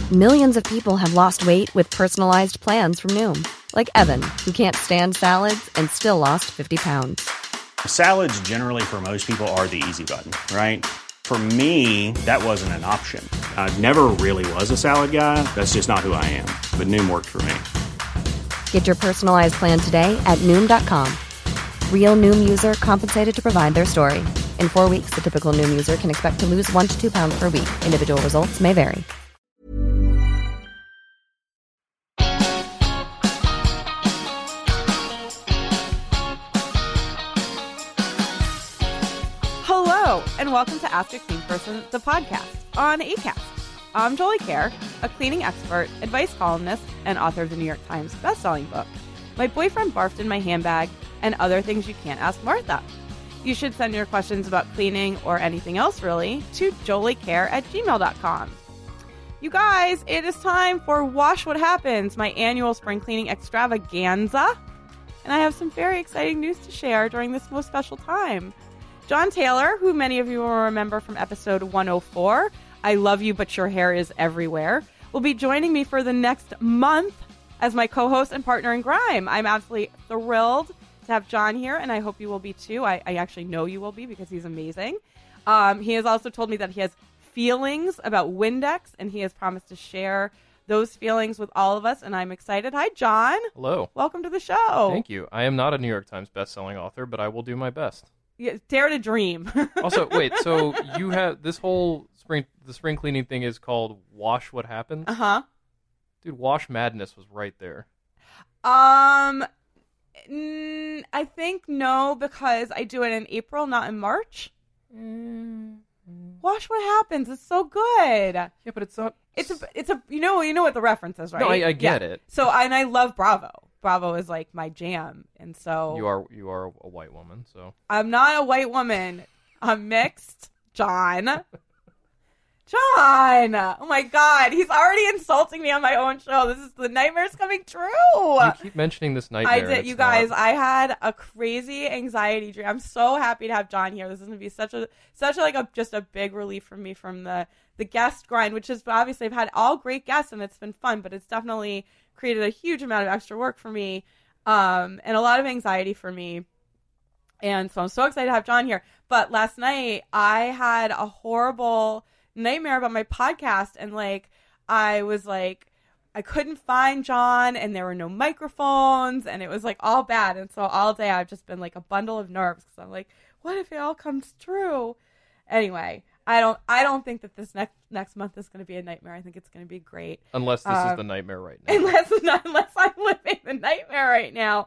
Millions of people have lost weight with personalized plans from Noom. Like Evan, who can't stand salads and still lost 50 pounds. Salads generally for most people are the easy button, right? For me, that wasn't an option. I never really was a salad guy. That's just not who I am. But Noom worked for me. Get your personalized plan today at Noom.com. Real Noom user compensated to provide their story. In 4 weeks, the typical Noom user can expect to lose 1 to 2 pounds per week. Individual results may vary. Hello, and welcome to Ask a Clean Person, the podcast on Acast. I'm Jolie Kerr, a cleaning expert, advice columnist, and author of the New York Times bestselling book, My Boyfriend Barfed in My Handbag, and Other Things You Can't Ask Martha. You should send your questions about cleaning or anything else, really, to joliecare@gmail.com. You guys, it is time for Wash What Happens, my annual spring cleaning extravaganza. And I have some very exciting news to share during this most special time. John Taylor, who many of you will remember from episode 104, I Love You But Your Hair Is Everywhere, will be joining me for the next month as my co-host and partner in crime. I'm absolutely thrilled to have John here, and I hope you will be too. I actually know you will be because he's amazing. He has also told me that he has feelings about Windex, and he has promised to share those feelings with all of us, and I'm excited. Hi, John. Hello. Welcome to the show. Thank you. I am not a New York Times bestselling author, but I will do my best. Yeah, dare to dream. Also, wait, so you have this whole the spring cleaning thing is called Wash What Happens? Uh-huh. Dude, Wash Madness was right there. I think no, because I do it in April, not in March. Wash What Happens. It's so good. Yeah, but it's not. It's a you know what the reference is, right? No, I get it. So and I love Bravo. Bravo is like my jam, and so You are a white woman, so I'm not a white woman. I'm mixed, John. John! Oh my God, he's already insulting me on my own show. This is the nightmare's coming true. you keep mentioning this nightmare. I did, you guys. I had a crazy anxiety dream. I'm so happy to have John here. This is gonna be such a just a big relief for me from the guest grind, which is obviously I've had all great guests and it's been fun, but it's definitely created a huge amount of extra work for me, and a lot of anxiety for me. And so I'm so excited to have John here. But last night I had a horrible nightmare about my podcast, and I was like, I couldn't find John, and there were no microphones, and it was like all bad. And so all day I've just been like a bundle of nerves because I'm like, what if it all comes true? Anyway, I don't think that this next month is going to be a nightmare. I think it's going to be great. Unless this is the nightmare right now. Unless I'm living the nightmare right now.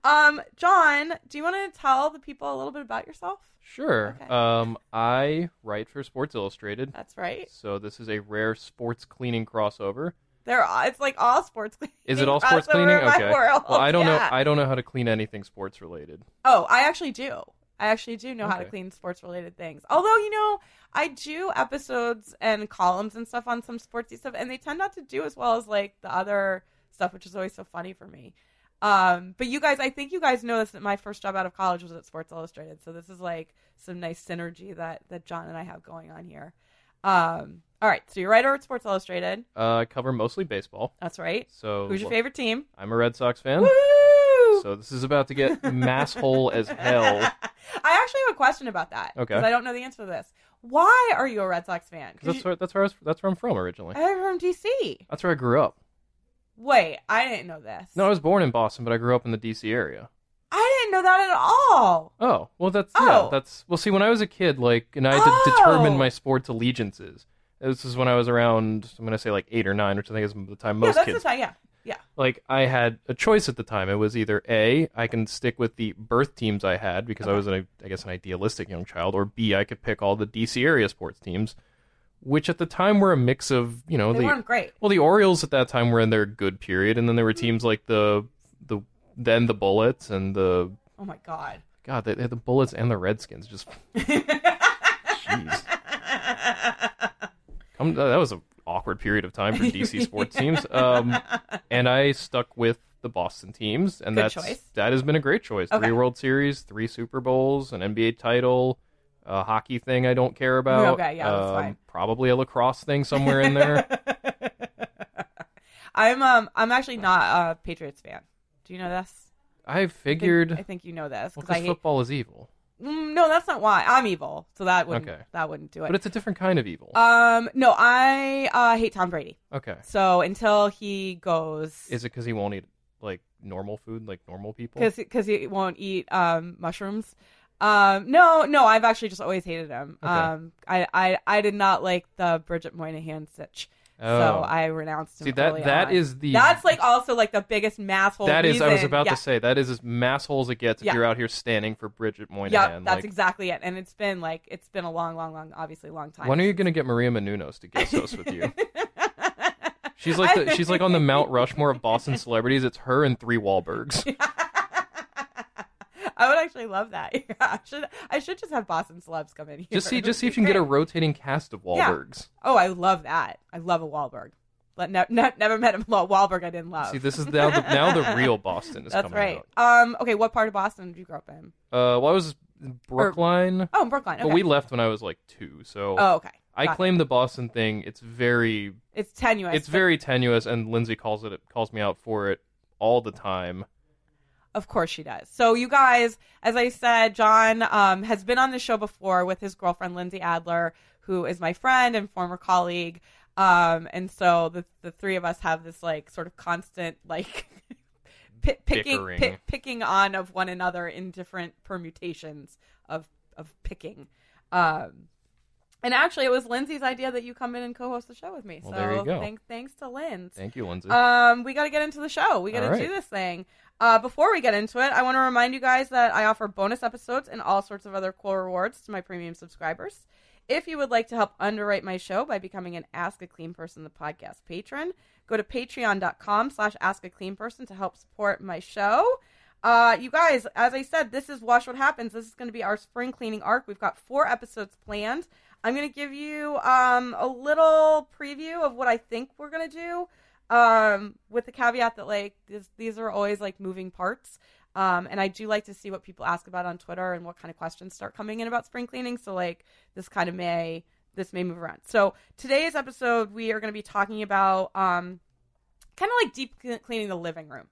John, do you want to tell the people a little bit about yourself? Sure. Okay. I write for Sports Illustrated. That's right. So this is a rare sports cleaning crossover. It's like all sports cleaning. Is it all sports cleaning? Okay. World. Well, I don't know. I don't know how to clean anything sports related. Oh, I actually do. I actually do know how to clean sports related things. Although, I do episodes and columns and stuff on some sportsy stuff, and they tend not to do as well as like the other stuff, which is always so funny for me. But you guys, I think you guys know this, that my first job out of college was at Sports Illustrated. So this is like some nice synergy that John and I have going on here. All right. So you're a writer at Sports Illustrated. I cover mostly baseball. That's right. So who's your favorite team? I'm a Red Sox fan. Woo! So this is about to get masshole as hell. I actually have a question about that. Okay. Because I don't know the answer to this. Why are you a Red Sox fan? That's where I'm from originally. I'm from D.C. That's where I grew up. Wait, I didn't know this. No, I was born in Boston, but I grew up in the D.C. area. I didn't know that at all. Oh, well, see, when I was a kid, and I had to determine my sports allegiances. This is when I was around, I'm going to say 8 or 9, which I think is the time most kids. Yeah, that's the time, yeah. I had a choice at the time. It was either A, I can stick with the birth teams I had because I was, an idealistic young child, or B, I could pick all the D.C. area sports teams, which at the time were a mix of, they weren't great. Well, the Orioles at that time were in their good period, and then there were teams like the Bullets and the... Oh, my God. God, they had the Bullets and the Redskins. Just... Jeez. That was an awkward period of time for DC sports teams. And I stuck with the Boston teams, and that has been a great choice. Okay. 3 World Series, 3 Super Bowls, an NBA title, a hockey thing I don't care about. Okay, yeah, that's fine. Probably a lacrosse thing somewhere in there. I'm actually not a Patriots fan. Do you know this? I figured. I think you know this Because football is evil. No, that's not why. I'm evil, so that wouldn't do it. But it's a different kind of evil. No, I hate Tom Brady. Okay. So until he goes, is it because he won't eat like normal food, like normal people? Because he won't eat mushrooms. No, I've actually just always hated him. Okay. I did not like the Bridget Moynihan sitch. Oh. So I renounced him. See, that's like also like the biggest masshole. That is, reason. I was about to say, that is as masshole as it gets if you're out here standing for Bridget Moynihan. Yeah, that's exactly it. And it's been a long, obviously long time. When are you going to get Maria Menounos to guest host with you? She's like on the Mount Rushmore of Boston celebrities. It's her and 3 Wahlbergs. I would actually love that. Yeah, I should just have Boston celebs come in here. Just see if you can get a rotating cast of Wahlbergs. Yeah. Oh, I love that. I love a Wahlberg. But never met a Wahlberg I didn't love. See, this is now the real Boston is coming right. out. Okay, what part of Boston did you grow up in? Well, I was in Brookline. In Brookline. Okay. But we left when I was like 2, so. Oh, okay. I claim the Boston thing. It's tenuous. It's very tenuous, and Lindsay calls me out for it all the time. Of course she does. So you guys, as I said, John has been on the show before with his girlfriend, Lindsay Adler, who is my friend and former colleague. And so the 3 of us have this like sort of constant like picking on of one another in different permutations of picking. And actually, it was Lindsay's idea that you come in and co-host the show with me. Well, so there you go. Thanks to Lindsay. Thank you, Lindsay. We got to get into the show. We got to do this thing. Before we get into it, I want to remind you guys that I offer bonus episodes and all sorts of other cool rewards to my premium subscribers. If you would like to help underwrite my show by becoming an Ask a Clean Person, the podcast patron, go to patreon.com/askacleanperson to help support my show. You guys, as I said, this is Watch What Happens. This is going to be our spring cleaning arc. We've got 4 episodes planned. I'm going to give you a little preview of what I think we're going to do, with the caveat that like these are always like moving parts. And I do like to see what people ask about on Twitter and what kind of questions start coming in about spring cleaning. So like this may move around. So today's episode, we are going to be talking about kind of like deep cleaning the living room.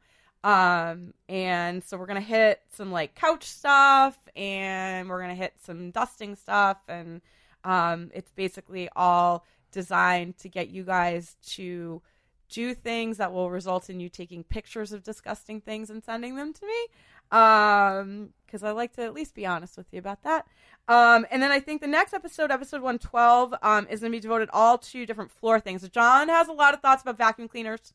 And so we're going to hit some like couch stuff, and we're going to hit some dusting stuff, and it's basically all designed to get you guys to do things that will result in you taking pictures of disgusting things and sending them to me. Because I like to at least be honest with you about that. And then I think the next episode 112, is going to be devoted all to different floor things. So John has a lot of thoughts about vacuum cleaners.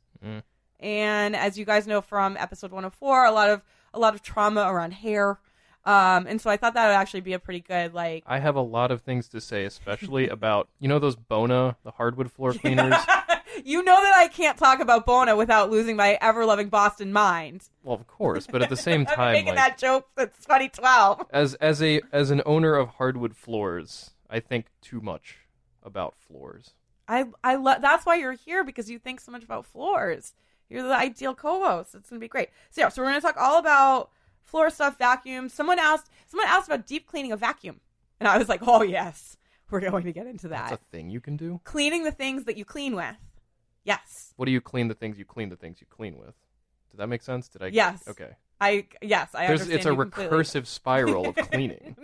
And as you guys know from episode 104, a lot of trauma around hair. And so I thought that would actually be a pretty good, like... I have a lot of things to say, especially about, those Bona, the hardwood floor cleaners? You know that I can't talk about Bona without losing my ever-loving Boston mind. Well, of course, but at the same time... I've been making that joke since 2012. As an owner of hardwood floors, I think too much about floors. That's why you're here, because you think so much about floors. You're the ideal co-host. It's going to be great. So we're going to talk all about floor stuff, vacuum. Someone asked about deep cleaning a vacuum. And I was like, oh, yes, we're going to get into that. That's a thing you can do? Cleaning the things that you clean with. Yes. What do you clean the things you clean with? Did that make sense? Yes. Okay. I understand. It's a recursive spiral of cleaning.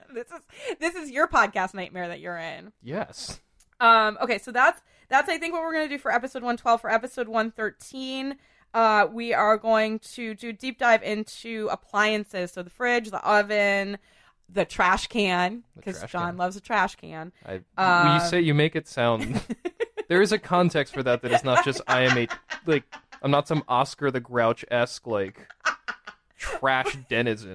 This is your podcast nightmare that you're in. Yes. Okay, so that's I think what we're going to do for episode 112. For episode 113, we are going to do deep dive into appliances. So the fridge, the oven, the trash can, because John loves a trash can. You make it sound... There is a context for that is not just I'm not some Oscar the Grouch-esque like trash denizen.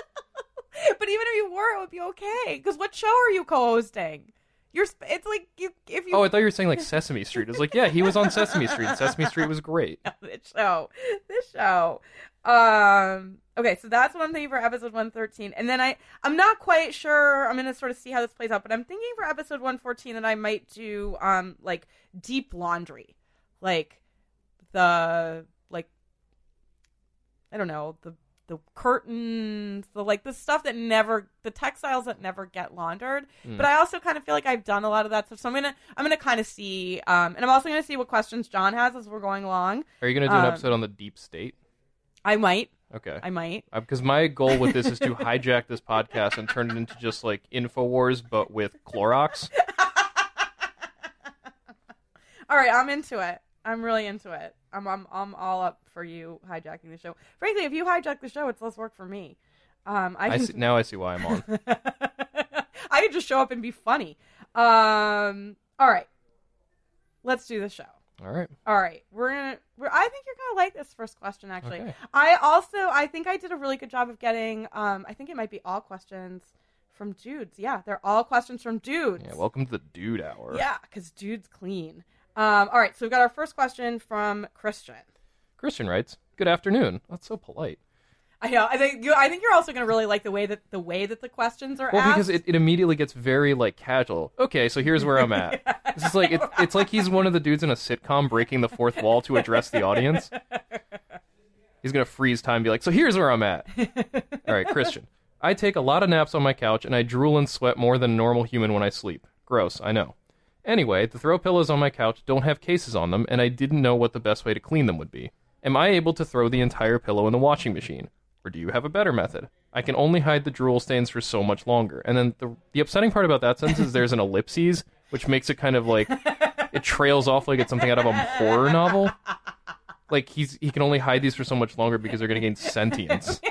But even if you were, it would be okay. Because what show are you co-hosting? It's like if you. Oh, I thought you were saying like Sesame Street. I was like, yeah, he was on Sesame Street. Sesame Street was great. No, this show. Okay, so that's what I'm thinking for episode 113, and then I'm not quite sure. I'm gonna sort of see how this plays out, but I'm thinking for episode 114 that I might do like deep laundry, like the I don't know, the curtains, the stuff that the textiles that never get laundered. But I also kind of feel like I've done a lot of that stuff. So I'm gonna kind of see, and I'm also gonna see what questions John has as we're going along. Are you gonna do an episode on the deep state? I might. Okay. I might. Because my goal with this is to hijack this podcast and turn it into just like InfoWars, but with Clorox. All right, I'm into it. I'm really into it. I'm all up for you hijacking the show. Frankly, if you hijack the show, it's less work for me. Now I see why I'm on. I could just show up and be funny. All right, let's do the show. All right. I think you're gonna like this first question. Actually, okay. I think I did a really good job of getting. I think it might be all questions from dudes. Yeah, they're all questions from dudes. Yeah, welcome to the Dude Hour. Yeah, because dudes clean. All right, so we've got our first question from Christian. Christian writes, "Good afternoon." That's so polite. I know. I think you're also going to really like the way that the questions are asked. Well, because it immediately gets very like casual. Okay, so here's where I'm at. Yeah. This is like it's like he's one of the dudes in a sitcom breaking the fourth wall to address the audience. He's gonna freeze time and be like, "So here's where I'm at." All right, Christian. I take a lot of naps on my couch and I drool and sweat more than a normal human when I sleep. Gross, I know. Anyway, the throw pillows on my couch don't have cases on them, and I didn't know what the best way to clean them would be. Am I able to throw the entire pillow in the washing machine? Or do you have a better method? I can only hide the drool stains for so much longer. And then the upsetting part about that sentence is there's an ellipses, which makes it kind of like, it trails off like it's something out of a horror novel. Like, he can only hide these for so much longer because they're going to gain sentience.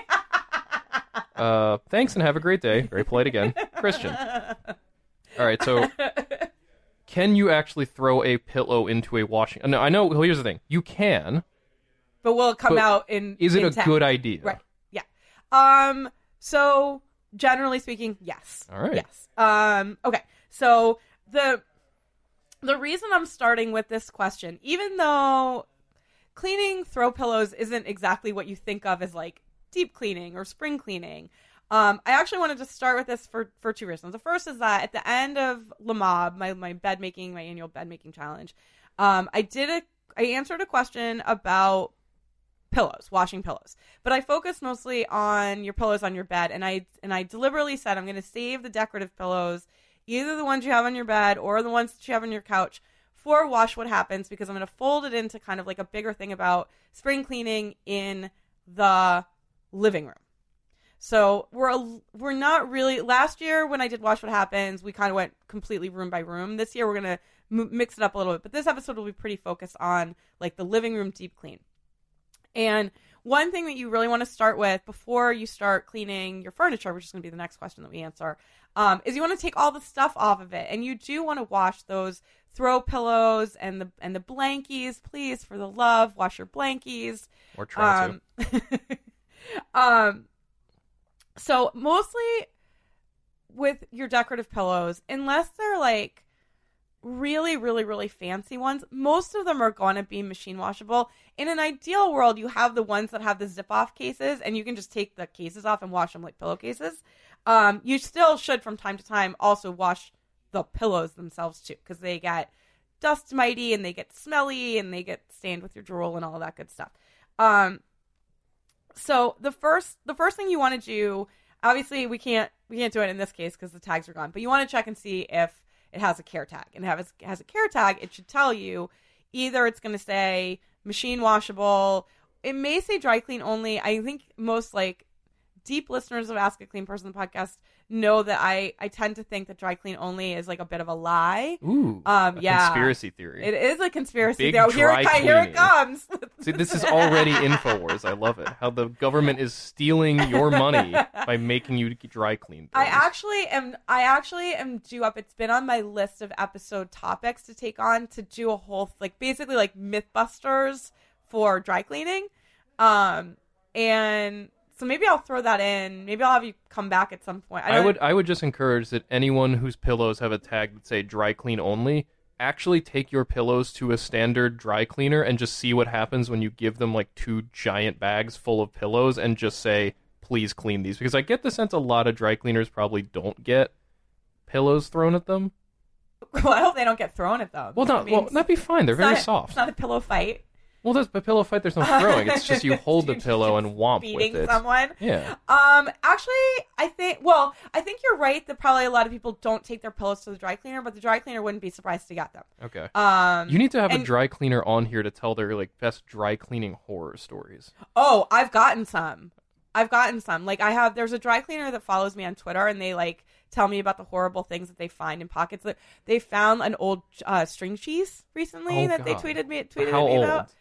Thanks and have a great day. Very polite again. Christian. All right, so... Can you actually throw a pillow into a washing... No, I know. Well, here's the thing. You can. But will it come out in... Is it a good idea? Right. Yeah. So, generally speaking, yes. All right. Yes. Okay. So, the reason I'm starting with this question, even though cleaning throw pillows isn't exactly what you think of as, like, deep cleaning or spring cleaning... I actually wanted to start with this for two reasons. The first is that at the end of Le Mob, my annual bed making challenge, I answered a question about pillows, washing pillows, but I focused mostly on your pillows on your bed, and I deliberately said I'm going to save the decorative pillows, either the ones you have on your bed or the ones that you have on your couch, for Wash What Happens, because I'm going to fold it into kind of like a bigger thing about spring cleaning in the living room. So we're not really... Last year when I did Wash What Happens, we kind of went completely room by room. This year we're going to mix it up a little bit. But this episode will be pretty focused on like the living room deep clean. And one thing that you really want to start with before you start cleaning your furniture, which is going to be the next question that we answer, is you want to take all the stuff off of it. And you do want to wash those throw pillows and the blankies. Please, for the love, wash your blankies. Or try to. So mostly with your decorative pillows, unless they're like really, really, really fancy ones, most of them are going to be machine washable. In an ideal world, you have the ones that have the zip off cases and you can just take the cases off and wash them like pillowcases. You still should from time to time also wash the pillows themselves too, because they get dust mighty and they get smelly and they get stained with your drool and all of that good stuff. So the first thing you want to do, obviously we can't do it in this case because the tags are gone, but you want to check and see if it has a care tag. And if it has a care tag, it should tell you either it's going to say machine washable. It may say dry clean only. I think most like deep listeners of Ask a Clean Person podcast know that I tend to think that dry clean only is like a bit of a lie. Ooh, yeah, conspiracy theory. It is a conspiracy theory. Here it comes. See, this is already InfoWars. I love it. How the government is stealing your money by making you dry clean things. I actually am due up. It's been on my list of episode topics to take on, to do a whole basically like Mythbusters for dry cleaning. And so maybe I'll throw that in. Maybe I'll have you come back at some point. I would just encourage that anyone whose pillows have a tag that say dry clean only, actually take your pillows to a standard dry cleaner and just see what happens when you give them like 2 giant bags full of pillows and just say, please clean these. Because I get the sense a lot of dry cleaners probably don't get pillows thrown at them. Well, I hope they don't get thrown at them. Well, that'd be fine. They're very soft. It's not a pillow fight. Well, by pillow fight, there's no throwing. It's just you hold the pillow and womp with beating it. someone. Yeah. Actually, I think you're right that probably a lot of people don't take their pillows to the dry cleaner, but the dry cleaner wouldn't be surprised to get them. Okay. You need to have a dry cleaner on here to tell their like best dry cleaning horror stories. Oh, I've gotten some. Like there's a dry cleaner that follows me on Twitter, and they like tell me about the horrible things that they find in pockets. They found an old string cheese recently that they tweeted me about.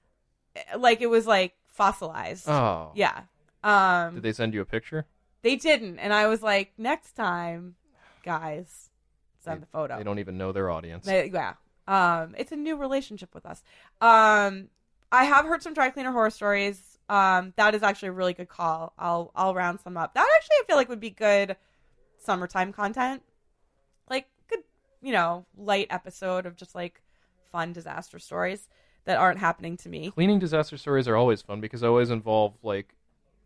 Like it was like fossilized. Oh. Yeah. Did they send you a picture? They didn't, and I was like, next time, guys, send the photo. They don't even know their audience. Yeah. It's a new relationship with us. I have heard some dry cleaner horror stories. That is actually a really good call. I'll round some up. That actually I feel like would be good summertime content. Like good, light episode of just like fun disaster stories that aren't happening to me. Cleaning disaster stories are always fun because they always involve like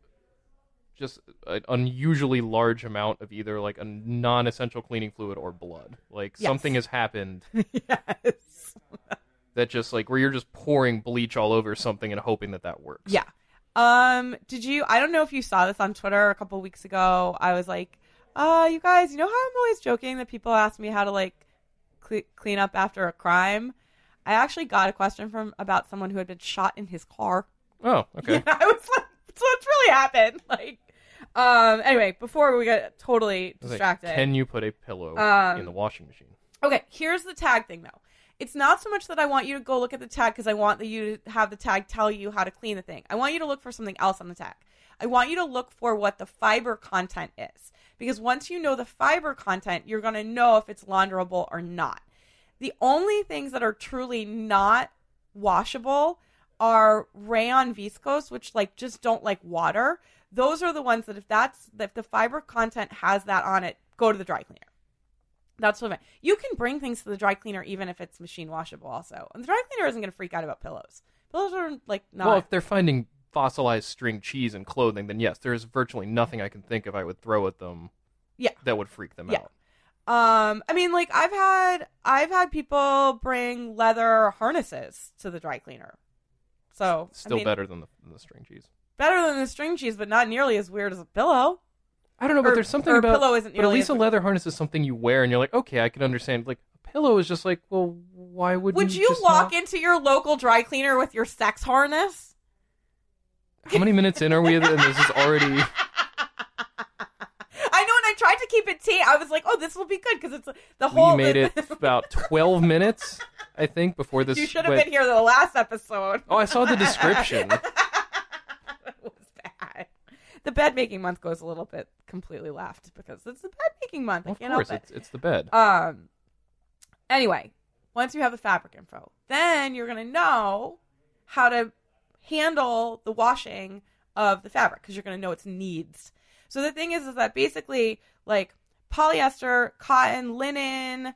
just an unusually large amount of either like a non-essential cleaning fluid or blood. Like something has happened. Yes. That just like where you're just pouring bleach all over something and hoping that works. Yeah. I don't know if you saw this on Twitter a couple weeks ago. I was like, you guys, you know how I'm always joking that people ask me how to like clean up after a crime? I actually got a question about someone who had been shot in his car. Oh, okay. Yeah, I was like, so what's really happened? Like, anyway, before we get totally distracted. Like, can you put a pillow in the washing machine? Okay, here's the tag thing though. It's not so much that I want you to go look at the tag because I want you to have the tag tell you how to clean the thing. I want you to look for something else on the tag. I want you to look for what the fiber content is. Because once you know the fiber content, you're going to know if it's launderable or not. The only things that are truly not washable are rayon viscose, which like just don't like water. Those are the ones that if the fiber content has that on it, go to the dry cleaner. That's what I meant. You can bring things to the dry cleaner even if it's machine washable also. And the dry cleaner isn't going to freak out about pillows. Pillows are like not... Well, if they're finding fossilized string cheese in clothing, then yes, there's virtually nothing I can think of I would throw at them that would freak them out. I mean, like I've had people bring leather harnesses to the dry cleaner. So still better than the string cheese. Better than the string cheese, but not nearly as weird as a pillow. I don't know, but there's something about pillow isn't but at least a leather harness is something you wear, and you're like, okay, I can understand. Like a pillow is just like, well, why would you just walk into your local dry cleaner with your sex harness? How many minutes in are we? And this is already. I know, and I tried to keep it tea. I was like, oh, this will be good because it's the whole. We made it about 12 minutes, I think, before this. You should have been here the last episode. Oh, I saw the description. It was bad. The bed making month goes a little bit completely left because it's the bed making month. I can't help it. Of course, it's the bed. Anyway, once you have the fabric info, then you're going to know how to handle the washing of the fabric because you're going to know its needs. So the thing is that basically like polyester, cotton, linen.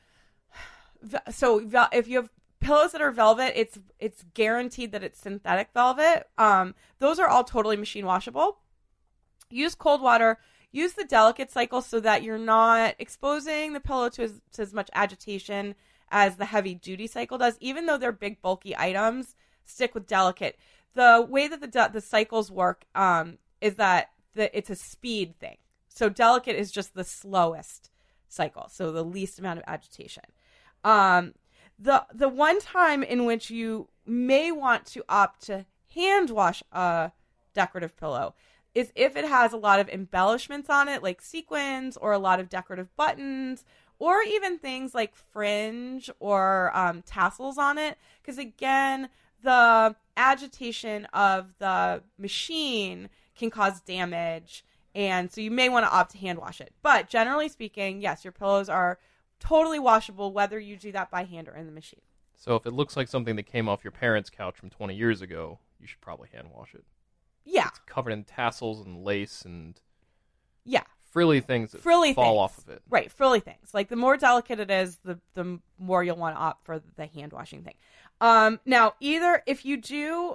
So if you have pillows that are velvet, it's guaranteed that it's synthetic velvet. Those are all totally machine washable. Use cold water. Use the delicate cycle so that you're not exposing the pillow to as much agitation as the heavy duty cycle does. Even though they're big bulky items, stick with delicate. The way that the cycles work is that it's a speed thing. So delicate is just the slowest cycle, so the least amount of agitation. The one time in which you may want to opt to hand wash a decorative pillow is if it has a lot of embellishments on it, like sequins or a lot of decorative buttons, or even things like fringe or tassels on it. Because again, the agitation of the machine can cause damage, and so you may want to opt to hand wash it. But generally speaking, yes, your pillows are totally washable, whether you do that by hand or in the machine. So if it looks like something that came off your parents' couch from 20 years ago, you should probably hand wash it. Yeah. It's covered in tassels and lace and frilly things that fall off of it. Right, frilly things. Like the more delicate it is, the more you'll want to opt for the hand washing thing. Now, either if you do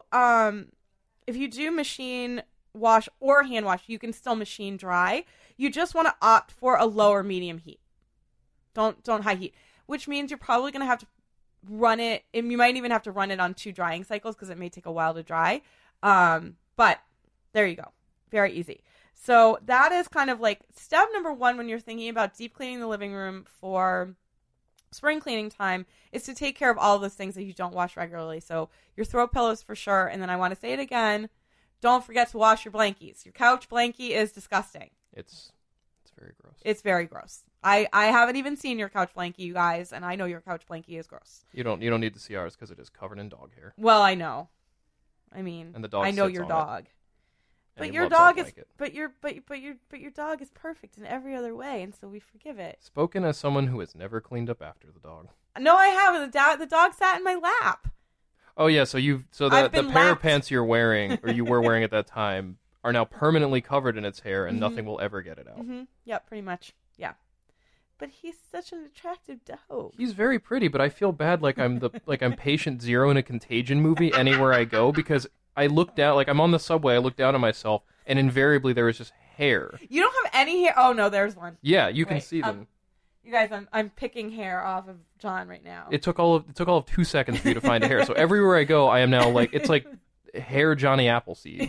machine wash or hand wash, you can still machine dry. You just want to opt for a lower medium heat. Don't high heat, which means you're probably going to have to run it, and you might even have to run it on 2 drying cycles because it may take a while to dry. But there you go. Very easy. So that is kind of like step number 1 when you're thinking about deep cleaning the living room for spring cleaning time, is to take care of all of those things that you don't wash regularly. So your throw pillows for sure. And then I want to say it again. Don't forget to wash your blankies. Your couch blankie is disgusting. It's very gross. It's very gross. I haven't even seen your couch blankie, you guys, and I know your couch blankie is gross. You don't need to see ours because it is covered in dog hair. Well, I know. I mean, and the dog I know sits your on dog. It. But your dog is but your dog is perfect in every other way, and so we forgive it. Spoken as someone who has never cleaned up after the dog. No, I haven't. The dog sat in my lap. Oh yeah, so the pair of pants you're wearing, or you were wearing at that time, are now permanently covered in its hair, and nothing will ever get it out. Mm-hmm. Yep, pretty much. Yeah. But he's such an attractive dog. He's very pretty, but I feel bad like I'm patient zero in a Contagion movie anywhere I go, because I look down, like I'm on the subway, I look down at myself, and invariably there is just hair. You don't have any hair? Oh no, there's one. Yeah, you can see them. You guys, I'm picking hair off of John right now. It took all of 2 seconds for you to find a hair. So everywhere I go, I am now it's like hair Johnny Appleseed.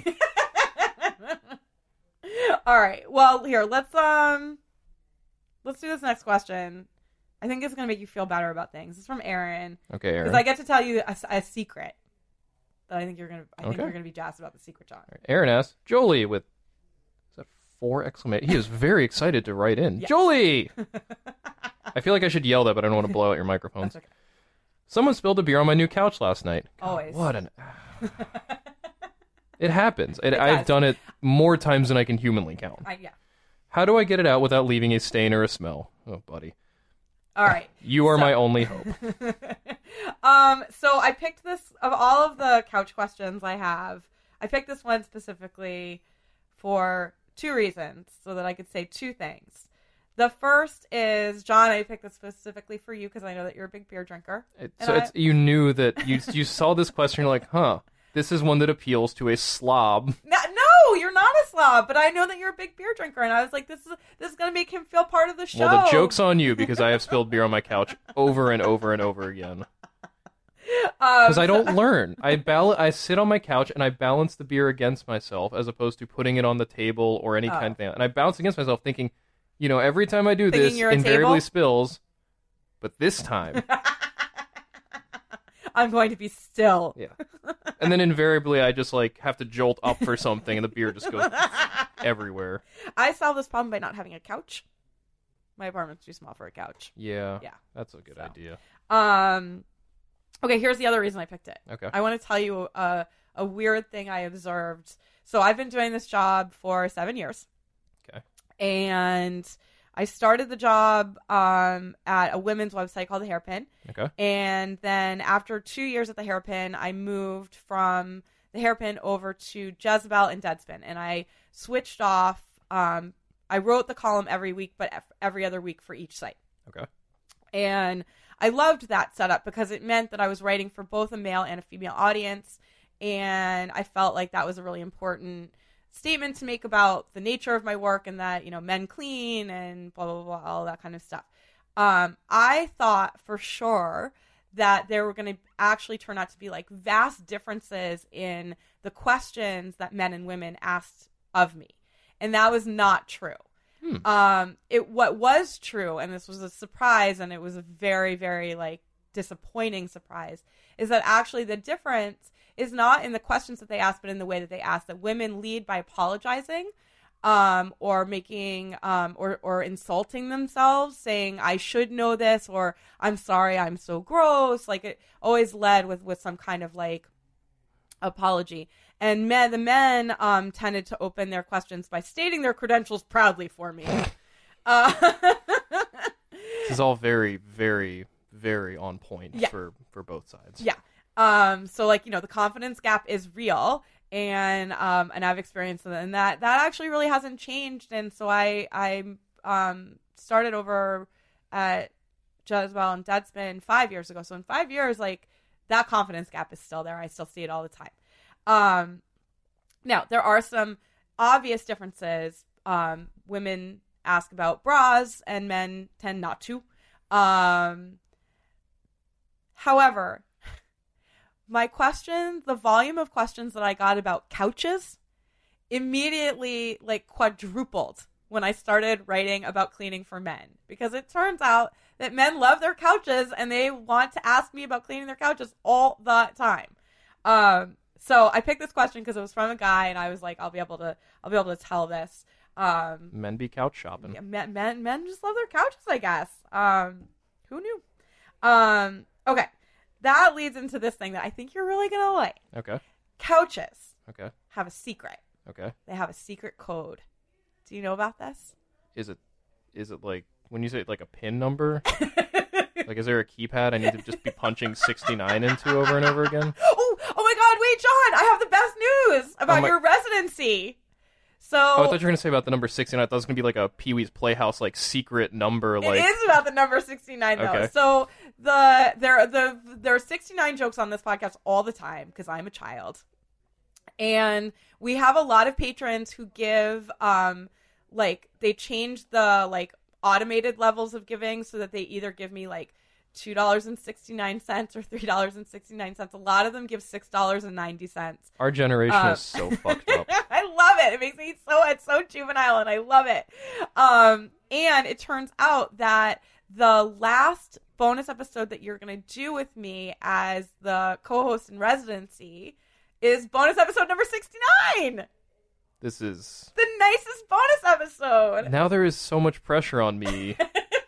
All right. Well, here, let's do this next question. I think it's going to make you feel better about things. It's from Aaron. Okay, Aaron. Because I get to tell you a secret that I think you're going to be jazzed about the secret, John. Right. Aaron asks, Jolie with 4 exclamation. He is very excited to write in. Yes. Jolie! I feel like I should yell that, but I don't want to blow out your microphones. That's okay. Someone spilled a beer on my new couch last night. God, Always. What an... It happens. I've done it more times than I can humanly count. Yeah. How do I get it out without leaving a stain or a smell? Oh, buddy. All right. You are my only hope. So I picked this, of all of the couch questions I have, I picked this one specifically for 2 reasons, so that I could say 2 things. The first is, John, I picked this specifically for you because I know that you're a big beer drinker. You knew that you saw this question, you're like, huh, this is one that appeals to a slob. No, you're not a slob, but I know that you're a big beer drinker, and I was like, this is going to make him feel part of the show. Well, the joke's on you, because I have spilled beer on my couch over and over and over again. Because I don't learn. I sit on my couch and I balance the beer against myself as opposed to putting it on the table or any kind of thing. And I bounce against myself thinking, every time I do this, invariably spills. But this time... I'm going to be still. Yeah. And then invariably I just have to jolt up for something and the beer just goes everywhere. I solved this problem by not having a couch. My apartment's too small for a couch. Yeah. That's a good idea. Okay, here's the other reason I picked it. Okay. I want to tell you a weird thing I observed. So I've been doing this job for 7 years. Okay. And I started the job at a women's website called The Hairpin. Okay. And then after 2 years at The Hairpin, I moved from The Hairpin over to Jezebel and Deadspin. And I switched off. I wrote the column every week, but every other week for each site. Okay. And I loved that setup because it meant that I was writing for both a male and a female audience. And I felt like that was a really important statement to make about the nature of my work and that, men clean and blah, blah, blah, all that kind of stuff. I thought for sure that there were going to actually turn out to be vast differences in the questions that men and women asked of me. And that was not true. What was true, and this was a surprise, and it was a very, very disappointing surprise, is that actually the difference is not in the questions that they ask, but in the way that they ask. That women lead by apologizing, or making, or insulting themselves, saying "I should know this" or "I'm sorry, I'm so gross." It always led with some kind of apology. And the men tended to open their questions by stating their credentials proudly for me. This is all very, very, very on point for both sides. Yeah. So the confidence gap is real, and I've experienced it, and that actually really hasn't changed. And so I started over at Jezebel and Deadspin 5 years ago. So in 5 years, that confidence gap is still there. I still see it all the time. Now there are some obvious differences. Women ask about bras and men tend not to. However, the volume of questions that I got about couches immediately like quadrupled when I started writing about cleaning for men, because it turns out that men love their couches and they want to ask me about cleaning their couches all the time. So I picked this question because it was from a guy, and I was like, I'll be able to tell this. Men be couch shopping. Yeah, men just love their couches, I guess. Who knew? Okay, that leads into this thing that I think you're really gonna like. Okay. Couches. Okay. Have a secret. Okay. They have a secret code. Do you know about this? Is it like when you say like a PIN number? Like, is there a keypad I need to just be punching 69 into over and over again? Oh my God! Wait, John, I have the best news about your residency. So, I thought you were going to say about the number 69. I thought it was going to be like a Pee-wee's Playhouse, like, secret number. Like... It is about the number 69, though. Okay. So, there are 69 jokes on this podcast all the time, because I'm a child. And we have a lot of patrons who give, they change the, like, automated levels of giving so that they either give me, like, $2.69 or $3.69. A lot of them give $6.90. Our generation is so fucked up. I love it. It makes me it's so juvenile, and I love it. And it turns out that the last bonus episode that you're going to do with me as the co-host in residency is bonus episode number 69. This is the nicest bonus episode. Now there is so much pressure on me.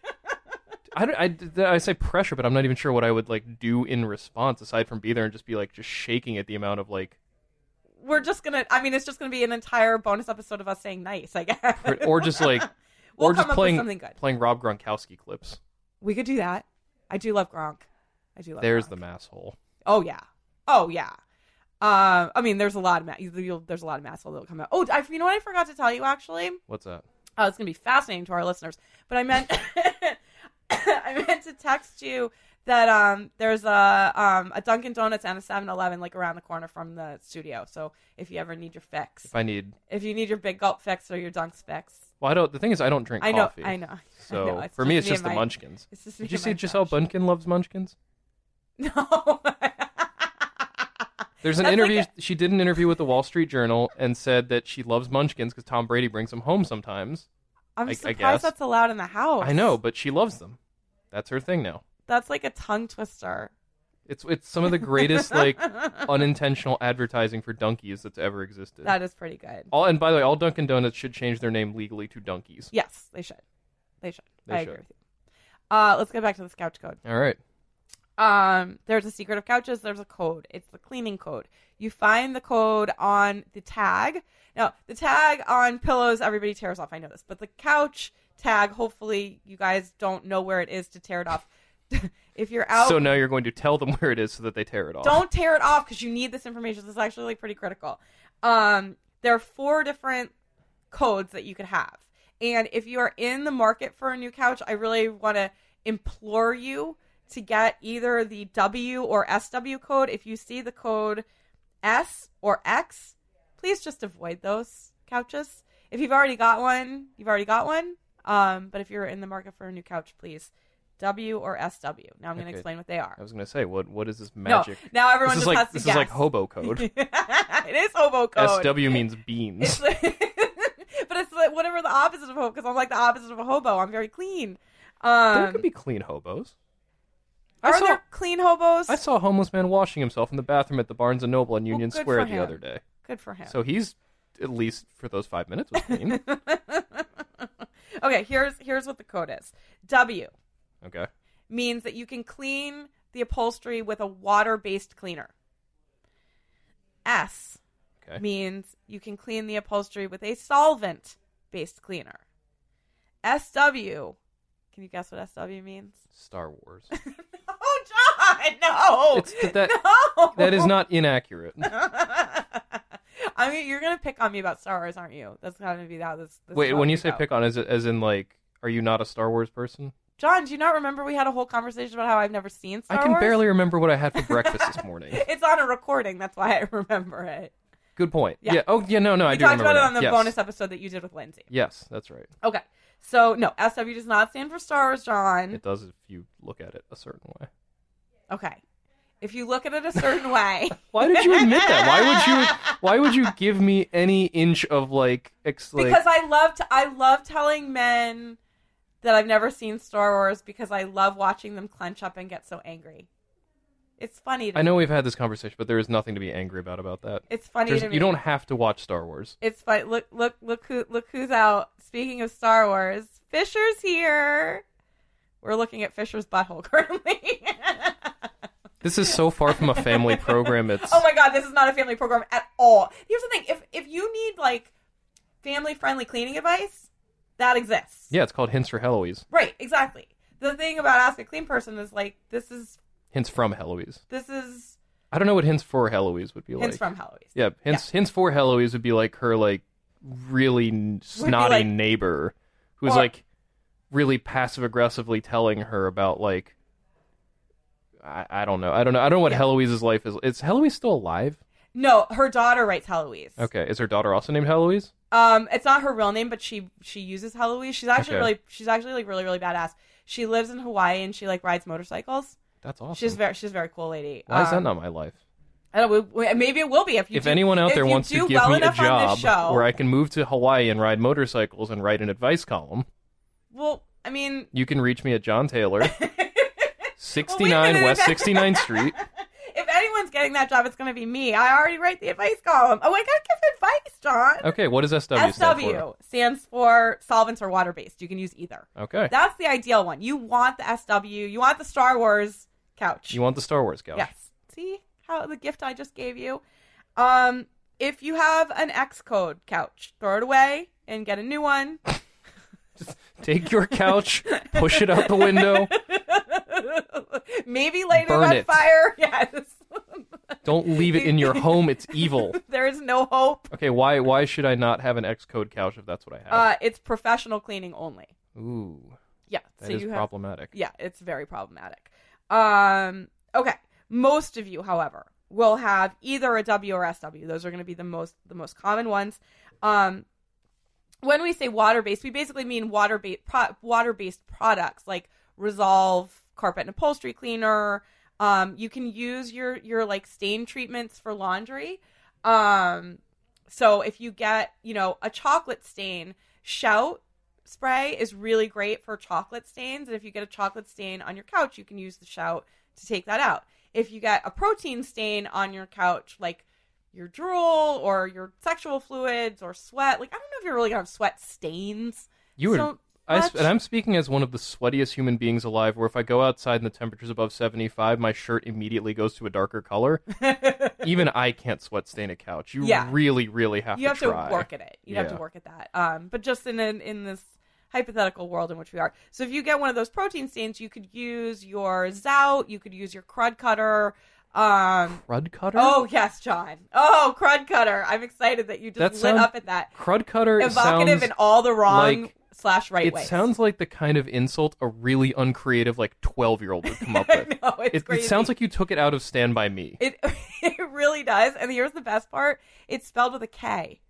I say pressure, but I'm not even sure what I would like do in response aside from be there and just be like just shaking at the amount of like. We're just gonna. I mean, it's just gonna be an entire bonus episode of us saying nice, I guess. Or just like, we'll or just playing Rob Gronkowski clips. We could do that. I do love Gronk. There's Gronk. the mass hole. Oh yeah. I mean, there's a lot of mass hole that'll come out. Oh, you know what I forgot to tell you actually? What's that? Oh, it's gonna be fascinating to our listeners. But I meant. I meant to text you that there's a Dunkin' Donuts and a 7-Eleven like around the corner from the studio. So if you ever need your fix, if you need your big gulp fix or your Dunks fix. Well, the thing is, I don't drink coffee. I know. So for me, it's just the Munchkins. Did you see Giselle Bundchen loves Munchkins? No. There's an interview. She did an interview with the Wall Street Journal and said that she loves Munchkins because Tom Brady brings them home sometimes. I'm surprised that's allowed in the house. I know, but she loves them. That's her thing now. That's like a tongue twister. It's some of the greatest like unintentional advertising for Dunkies that's ever existed. That is pretty good. And by the way, all Dunkin' Donuts should change their name legally to Dunkies. Yes, they should. I agree with you. Let's get back to this couch code. All right. There's a secret of couches. There's a code. It's the cleaning code. You find the code on the tag. Now, the tag on pillows, everybody tears off. I know this. But the couch tag, hopefully you guys don't know where it is to tear it off. If you're out... So now you're going to tell them where it is so that they tear it off. Don't tear it off because you need this information. This is actually like pretty critical. There are 4 different codes that you could have. And if you are in the market for a new couch, I really want to implore you to get either the W or SW code. If you see the code S or X, please just avoid those couches. If you've already got one, you've already got one. But if you're in the market for a new couch, please W or SW. Now I'm going to explain what they are. I was going to say, what is this magic? No, now everyone just has to guess. This is like hobo code. It is hobo code. SW means beans. But it's like whatever the opposite of hobo, because I'm like the opposite of a hobo. I'm very clean. There could be clean hobos. Are there clean hobos? I saw a homeless man washing himself in the bathroom at the Barnes & Noble in Union Square the other day. Good for him. So he's, at least for those 5 minutes, was clean. Okay, here's what the code is. W. Okay. Means that you can clean the upholstery with a water-based cleaner. S. Okay. Means you can clean the upholstery with a solvent-based cleaner. SW. Can you guess what SW means? Star Wars. Oh, John, no. No. That is not inaccurate. I mean, you're gonna pick on me about Star Wars, aren't you? That's gonna be that. This Wait, when you say pick on, is it as in like, are you not a Star Wars person? John, do you not remember we had a whole conversation about how I've never seen Star Wars? I can barely remember what I had for breakfast this morning. It's on a recording, that's why I remember it. Good point. Yeah. Oh, yeah, no, I do remember. We talked about it on the yes. bonus episode that you did with Lindsay. Yes, that's right. Okay. So, no, SW does not stand for Star Wars, John. It does if you look at it a certain way. Okay. If you look at it a certain way. Why did you admit that? Why would you give me any inch of because I love telling men that I've never seen Star Wars because I love watching them clench up and get so angry. It's funny to me. I know we've had this conversation, but there is nothing to be angry about that. It's funny to me. You don't have to watch Star Wars. It's funny. Look who's out. Speaking of Star Wars, Fisher's here. We're looking at Fisher's butthole currently. This is so far from a family program. It's oh my god, this is not a family program at all. Here's the thing: if you need like family-friendly cleaning advice, that exists. Yeah, it's called Hints for Heloise. Right, exactly. The thing about Ask a Clean Person is like this is Hints from Heloise. This is I don't know what Hints for Heloise would be like. Hints from Heloise. Yeah, Hints for Heloise would be like her really snotty neighbor who's really passive aggressively telling her about I don't know. I don't know what Heloise's life is. Is Heloise still alive? No, her daughter writes Heloise. Okay, is her daughter also named Heloise? It's not her real name, but she uses Heloise. She's actually really badass. She lives in Hawaii and she rides motorcycles. That's awesome. She's a very cool lady. Why is that not my life? I don't know, maybe it will be if anyone out there wants to give me a job where I can move to Hawaii and ride motorcycles and write an advice column. Well, I mean, you can reach me at John Taylor, 69 West 69th Street. If anyone's getting that job, it's going to be me. I already write the advice column. Oh, I got to give advice, John. Okay, what does SW stand for? SW stands for solvents or water-based. You can use either. Okay. That's the ideal one. You want the SW. You want the Star Wars couch. You want the Star Wars couch. Yes. See how the gift I just gave you? If you have an Xcode couch, throw it away and get a new one. Just take your couch, push it out the window. Maybe light it Burn on it. fire. Yes. Don't leave it in your home. It's evil. There is no hope. Okay, why should I not have an Xcode couch if that's what I have? It's professional cleaning only. Ooh. Yeah. That is problematic. Yeah, it's very problematic. Okay. Most of you, however, will have either a W or SW. Those are going to be the most common ones. When we say water-based, we basically mean water-based products like Resolve carpet and upholstery cleaner. You can use your stain treatments for laundry. So if you get, a chocolate stain, Shout spray is really great for chocolate stains. And if you get a chocolate stain on your couch, you can use the Shout to take that out. If you get a protein stain on your couch, like your drool or your sexual fluids or sweat, I don't know if you're really going to have sweat stains. I'm speaking as one of the sweatiest human beings alive, where if I go outside and the temperature's above 75, my shirt immediately goes to a darker color. Even I can't sweat stain a couch. You really, really have to try. You have to work at it. You have to work at that. But just in this hypothetical world in which we are. So if you get one of those protein stains, you could use your Zout, you could use your Crud Cutter. Crud Cutter? Oh, yes, John. Oh, Crud Cutter. I'm excited that you just lit up at that. Crud Cutter evocative in all the wrong / right ways. It sounds like the kind of insult a really uncreative 12-year-old would come up with. No, it's crazy. It sounds like you took it out of Stand By Me. It really does. And here's the best part. It's spelled with a K.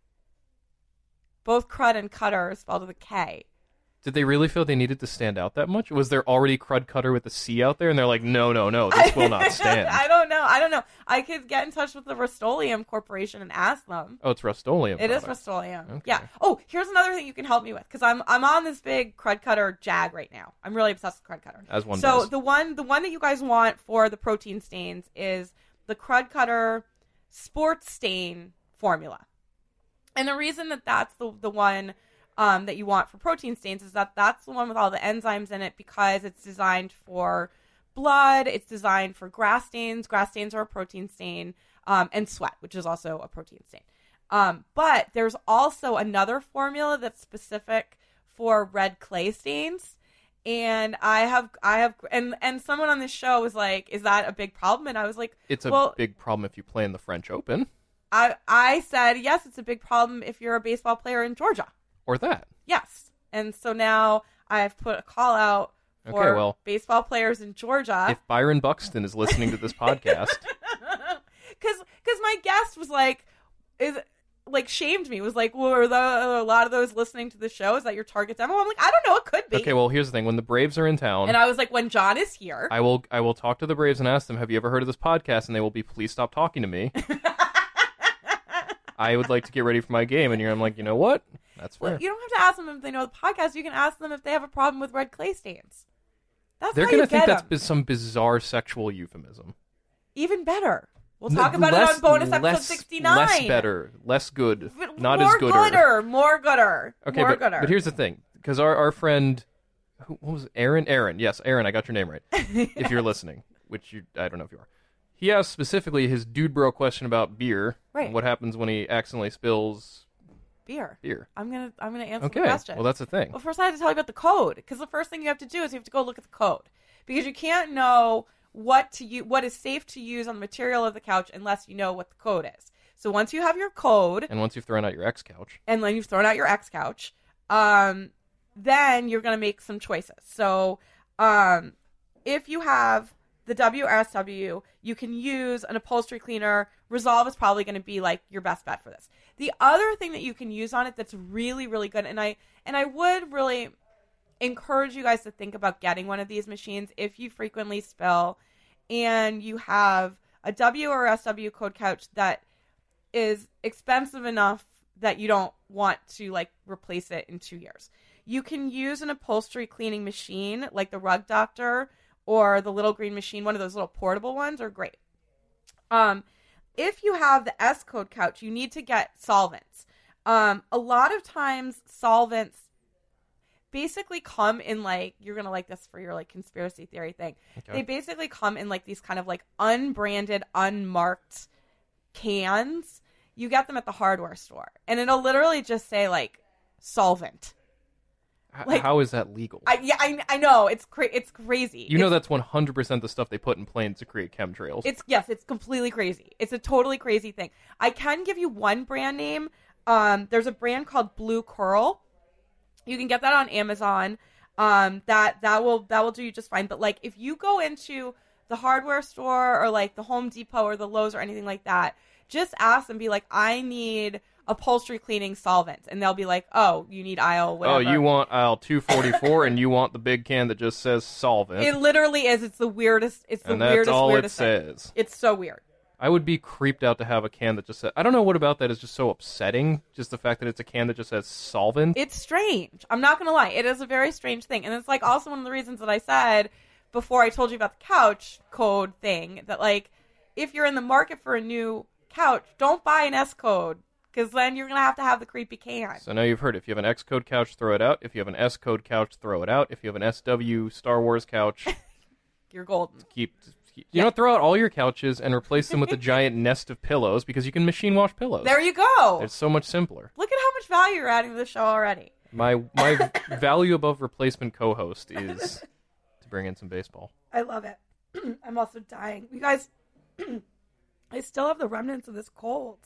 Both Crud and Cutter are spelled with a K. Did they really feel they needed to stand out that much? Was there already Crud Cutter with a C out there? And they're like, no, this will not stand. I don't know. I could get in touch with the Rust-Oleum Corporation and ask them. Oh, it's Rust-Oleum. It is Rust-Oleum. Okay. Yeah. Oh, here's another thing you can help me with, because I'm on this big Crud Cutter jag right now. I'm really obsessed with Crud Cutter. As one does. So the one that you guys want for the protein stains is the Crud Cutter Sports Stain formula. And the reason that that's the one that you want for protein stains is that that's the one with all the enzymes in it, because it's designed for blood, it's designed for grass stains. Grass stains are a protein stain, and sweat, which is also a protein stain. But there's also another formula that's specific for red clay stains. And I have, and someone on this show was like, is that a big problem? And I was like, it's a big problem if you play in the French Open. I said, yes, it's a big problem if you're a baseball player in Georgia. Or that. Yes. And so now I've put a call out for baseball players in Georgia. If Byron Buxton is listening to this podcast. Because my guest was like, like shamed me. It was like, were a lot of those listening to the show? Is that your target demo? I'm like, I don't know. It could be. Okay, well, here's the thing. When the Braves are in town, and I was like, when John is here, I will talk to the Braves and ask them, have you ever heard of this podcast? And they will be, please stop talking to me. I would like to get ready for my game. And I'm like, you know what? That's fair. Well, you don't have to ask them if they know the podcast. You can ask them if they have a problem with red clay stains. They're going to think that's some bizarre sexual euphemism. Even better. We'll talk about it on bonus episode 69. Less better. Less good. Not more as gooder. More gooder. Okay, more but here's the thing. Because our friend, what was it? Aaron. Yes, Aaron, I got your name right. If you're listening, which I don't know if you are. He asked specifically his dude bro question about beer. Right. And what happens when he accidentally spills beer. I'm gonna answer the question. Well, that's the thing. Well, first I have to tell you about the code, because the first thing you have to do is you have to go look at the code, because you can't know what is safe to use on the material of the couch unless you know what the code is. So once you have your code, and once you've thrown out your X couch, then you're gonna make some choices. So if you have the WSW, you can use an upholstery cleaner. Resolve is probably going to be like your best bet for this. The other thing that you can use on it that's really, really good, and I would really encourage you guys to think about getting one of these machines if you frequently spill and you have a W or SW code couch that is expensive enough that you don't want to like replace it in 2 years. You can use an upholstery cleaning machine like the Rug Doctor or the Little Green Machine. One of those little portable ones are great. If you have the S code couch, you need to get solvents. A lot of times solvents basically come in like, you're going to like this for your like conspiracy theory thing. Okay. They basically come in like these kind of like unbranded, unmarked cans. You get them at the hardware store and it'll literally just say like solvent. Like, how is that legal? I know. It's crazy. You know that's 100% the stuff they put in planes to create chemtrails. It's completely crazy. It's a totally crazy thing. I can give you one brand name. There's a brand called Blue Curl. You can get that on Amazon. That will do you just fine. But like if you go into the hardware store or like the Home Depot or the Lowe's or anything like that, just ask them, be like, I need upholstery cleaning solvents, and they'll be like, oh, you need aisle whatever. Oh, you want aisle 244 and you want the big can that just says solvent. It literally is. It's the weirdest. It's the and that's weirdest all weirdest it says. Thing. It's so weird. I would be creeped out to have a can that just says, I don't know what about that is just so upsetting, just the fact that it's a can that just says solvent. It's strange. I'm not going to lie. It is a very strange thing. And it's like also one of the reasons that I said before I told you about the couch code thing, that like if you're in the market for a new couch, don't buy an S code. Because then you're going to have the creepy can. So now you've heard, if you have an X code couch, throw it out. If you have an S code couch, throw it out. If you have an SW Star Wars couch, you're golden. Throw out all your couches and replace them with a giant nest of pillows, because you can machine wash pillows. There you go. It's so much simpler. Look at how much value you're adding to the show already. My value above replacement co-host is to bring in some baseball. I love it. I'm also dying. You guys, I still have the remnants of this cold.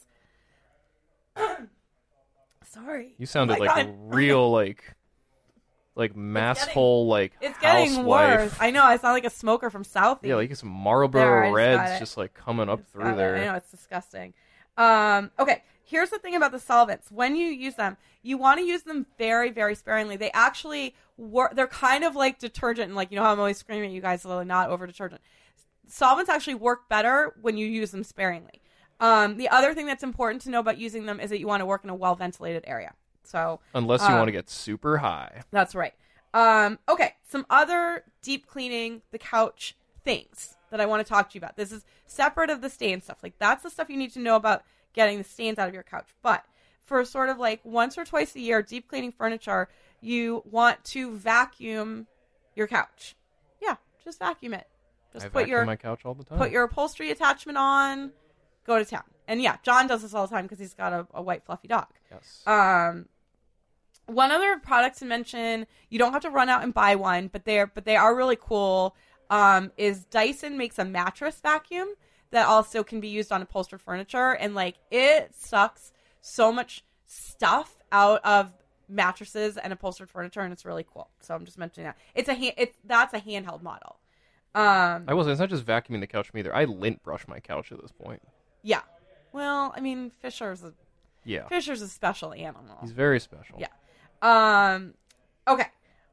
Sorry. You sounded like a real like mass hole like it's getting housewife. Worse. I know. I sound like a smoker from Southie. Yeah, like some Marlboro Reds just like coming up through there. I know, it's disgusting. Okay, here's the thing about the solvents. When you use them, you want to use them very, very sparingly. They actually work. They're kind of like detergent, and like, you know how I'm always screaming at you guys, not over detergent. Solvents actually work better when you use them sparingly. The other thing that's important to know about using them is that you want to work in a well-ventilated area. So unless you want to get super high. That's right. Okay, some other deep cleaning the couch things that I want to talk to you about. This is separate of the stain stuff. Like, that's the stuff you need to know about getting the stains out of your couch. But for sort of like once or twice a year, deep cleaning furniture, you want to vacuum your couch. Yeah, just vacuum it. Just put my couch all the time. Put your upholstery attachment on. Go to town. And yeah, John does this all the time because he's got a white fluffy dog. Yes. One other product to mention, you don't have to run out and buy one, but they are really cool, is Dyson makes a mattress vacuum that also can be used on upholstered furniture, and like it sucks so much stuff out of mattresses and upholstered furniture, and it's really cool. So I'm just mentioning that. That's a handheld model. I will say, it's not just vacuuming the couch from either. I lint brush my couch at this point. Yeah. Well, I mean, Fisher's Yeah. Fisher's a special animal. He's very special. Yeah. Okay.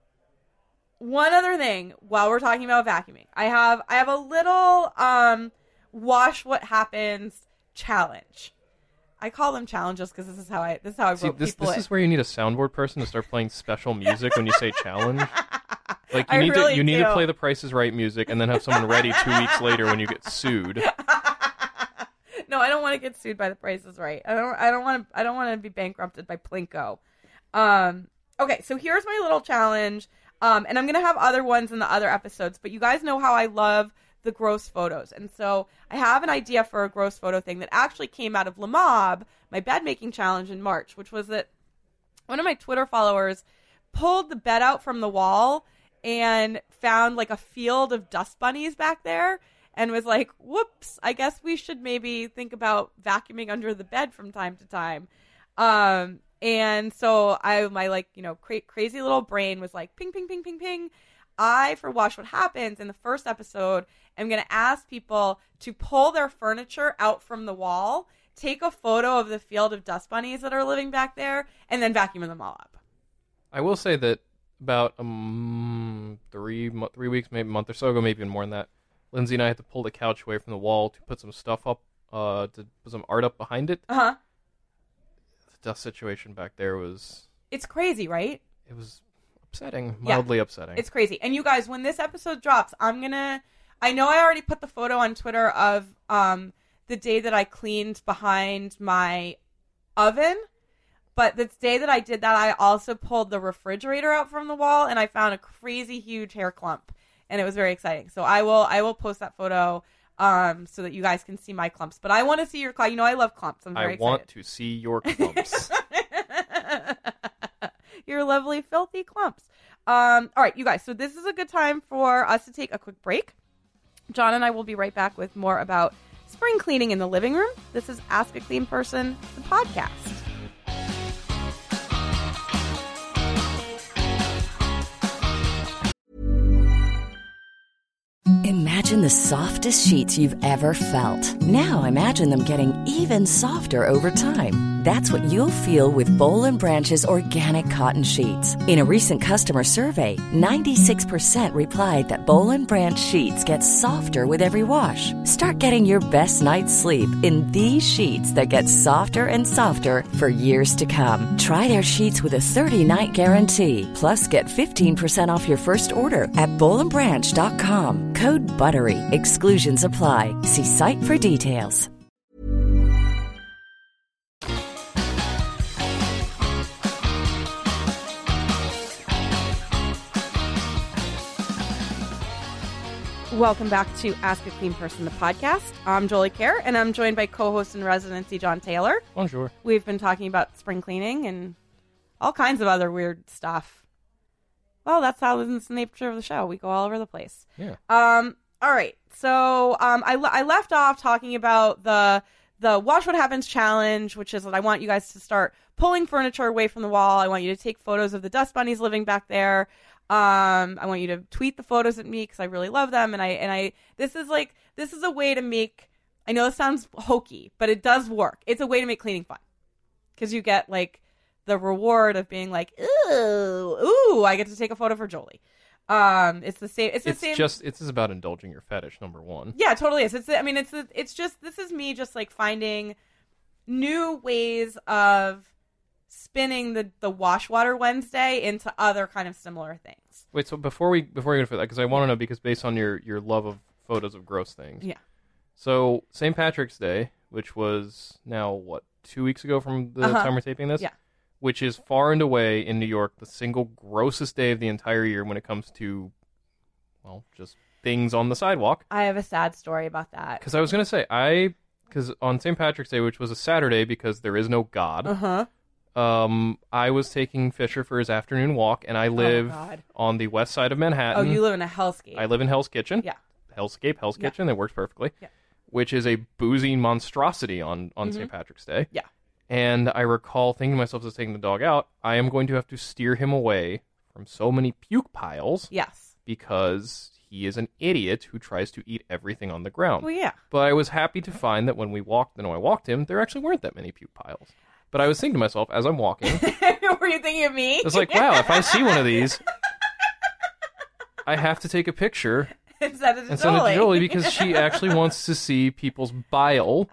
One other thing while we're talking about vacuuming. I have a little wash what happens challenge. I call them challenges because this is how I wrote this people. This is where you need a soundboard person to start playing special music when you say challenge. Like you need to play the Price is Right music and then have someone ready 2 weeks later when you get sued. No, I don't want to get sued by the Price is Right. I don't want to be bankrupted by Plinko. Okay, so here's my little challenge. And I'm gonna have other ones in the other episodes, but you guys know how I love the gross photos. And so I have an idea for a gross photo thing that actually came out of Le Mob, my bed making challenge in March, which was that one of my Twitter followers pulled the bed out from the wall and found like a field of dust bunnies back there and was like, whoops, I guess we should maybe think about vacuuming under the bed from time to time. And so my crazy little brain was like, ping, ping, ping, ping, ping. For Wash What Happens, in the first episode, I'm going to ask people to pull their furniture out from the wall, take a photo of the field of dust bunnies that are living back there, and then vacuum them all up. I will say that about 3 weeks, maybe a month or so ago, maybe even more than that, Lindsay and I had to pull the couch away from the wall to put some stuff up, to put some art up behind it. Uh-huh. The dust situation back there was... It's crazy, right? It was... mildly upsetting. It's crazy. And you guys, when this episode drops, I know I already put the photo on Twitter of the day that I cleaned behind my oven, but the day that I did that, I also pulled the refrigerator out from the wall and I found a crazy huge hair clump, and it was very exciting. So I will post that photo so that you guys can see my clumps. But I want to see your clumps. You know I love clumps. I'm very excited. I want to see your clumps. Your lovely filthy clumps. All right, you guys, so this is a good time for us to take a quick break. John and I will be right back with more about spring cleaning in the living room. This is Ask a Clean Person, the podcast. Imagine the softest sheets you've ever felt. Now imagine them getting even softer over time. That's what you'll feel with Boll & Branch's organic cotton sheets. In a recent customer survey, 96% replied that Boll & Branch sheets get softer with every wash. Start getting your best night's sleep in these sheets that get softer and softer for years to come. Try their sheets with a 30-night guarantee. Plus, get 15% off your first order at bollandbranch.com. Code BUTTERY. Exclusions apply. See site for details. Welcome back to Ask a Clean Person, the podcast. I'm Jolie Kerr, and I'm joined by co-host in residency, John Taylor. Bonjour. We've been talking about spring cleaning and all kinds of other weird stuff. Well, that's how it's the nature of the show. We go all over the place. Yeah. All right. So I left off talking about the Wash What Happens challenge, which is that I want you guys to start pulling furniture away from the wall. I want you to take photos of the dust bunnies living back there. I want you to tweet the photos at me because I really love them. And this is a way to make, I know this sounds hokey, but it does work. It's a way to make cleaning fun because you get like the reward of being like, ooh, I get to take a photo for Jolie. It's the same. It's just about indulging your fetish, number one. Yeah, it totally is. This is me just like finding new ways of spinning the Wash Water Wednesday into other kind of similar things. Wait, so before we go for that, because I want to know, because based on your love of photos of gross things. Yeah. So St. Patrick's Day, which was now 2 weeks ago from the time we're taping this. Yeah. Which is far and away in New York the single grossest day of the entire year when it comes to, well, just things on the sidewalk. I have a sad story about that. Because I was going to say, because on St. Patrick's Day, which was a Saturday because there is no God, I was taking Fisher for his afternoon walk, and I live on the west side of Manhattan. Oh, you live in a hellscape. I live in Hell's Kitchen. Yeah. Hell's Kitchen, that works perfectly. Yeah. Which is a boozy monstrosity on St. Patrick's Day. Yeah. And I recall thinking to myself as I was taking the dog out, I am going to have to steer him away from so many puke piles. Yes. Because he is an idiot who tries to eat everything on the ground. Well, yeah. But I was happy to find that when I walked him, there actually weren't that many puke piles. But I was thinking to myself as I'm walking, Were you thinking of me? it's like, wow, if I see one of these, I have to take a picture and send it to and send it to Jolie. Jolie because she actually wants to see people's bile.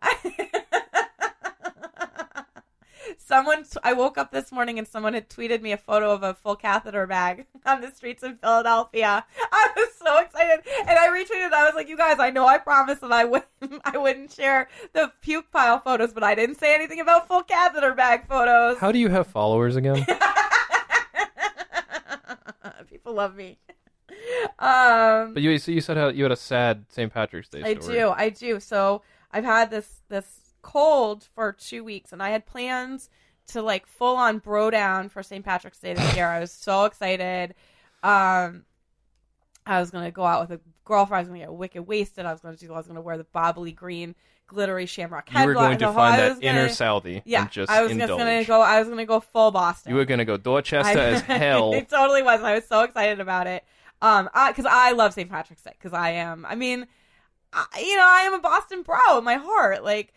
I woke up this morning and someone had tweeted me a photo of a full catheter bag on the streets of Philadelphia. I was so excited, and I retweeted. I was like, "You guys, I know I promised that I wouldn't share the puke pile photos, but I didn't say anything about full catheter bag photos." How do you have followers again? People love me. But you said how you had a sad St. Patrick's Day story. I do. So I've had this cold for 2 weeks, and I had plans to like full on bro down for St. Patrick's Day this year. I was so excited. I was gonna go out with a girlfriend. I was gonna get wicked wasted. I was gonna wear the bobbly green glittery shamrock head. You were going to find that inner Southie. Yeah, and just I was indulge. I was gonna go full Boston. You were gonna go Dorchester as hell. It totally was. I was so excited about it. Because I love St. Patrick's Day. Because I am a Boston bro in my heart. Like,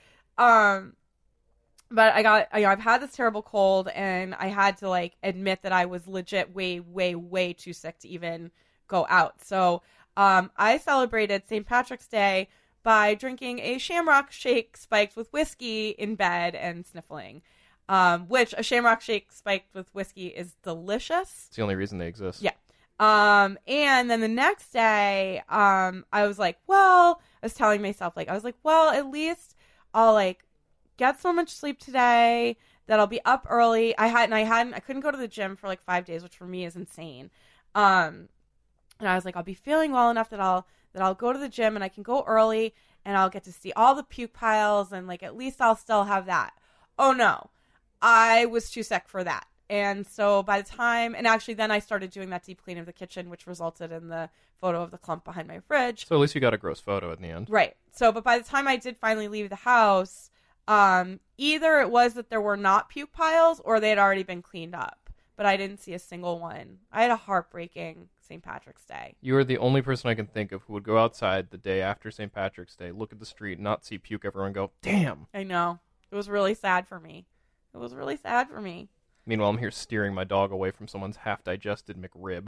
but I've had this terrible cold, and I had to like admit that I was legit way, way, way too sick to even go out. So, I celebrated St. Patrick's Day by drinking a shamrock shake spiked with whiskey in bed and sniffling. Which a shamrock shake spiked with whiskey is delicious. It's the only reason they exist. Yeah. And then the next day, I was telling myself, at least I'll like get so much sleep today that I'll be up early. I couldn't go to the gym for like 5 days, which for me is insane. And I was like, I'll be feeling well enough that I'll go to the gym and I can go early and I'll get to see all the puke piles and like, at least I'll still have that. Oh no, I was too sick for that. And so by the time, and actually then I started doing that deep clean of the kitchen, which resulted in the photo of the clump behind my fridge. So at least you got a gross photo in the end. Right. So, but by the time I did finally leave the house, either it was that there were not puke piles or they had already been cleaned up, but I didn't see a single one. I had a heartbreaking St. Patrick's Day. You are the only person I can think of who would go outside the day after St. Patrick's Day, look at the street, not see puke everywhere and go, damn. I know. It was really sad for me. Meanwhile, I'm here steering my dog away from someone's half-digested McRib.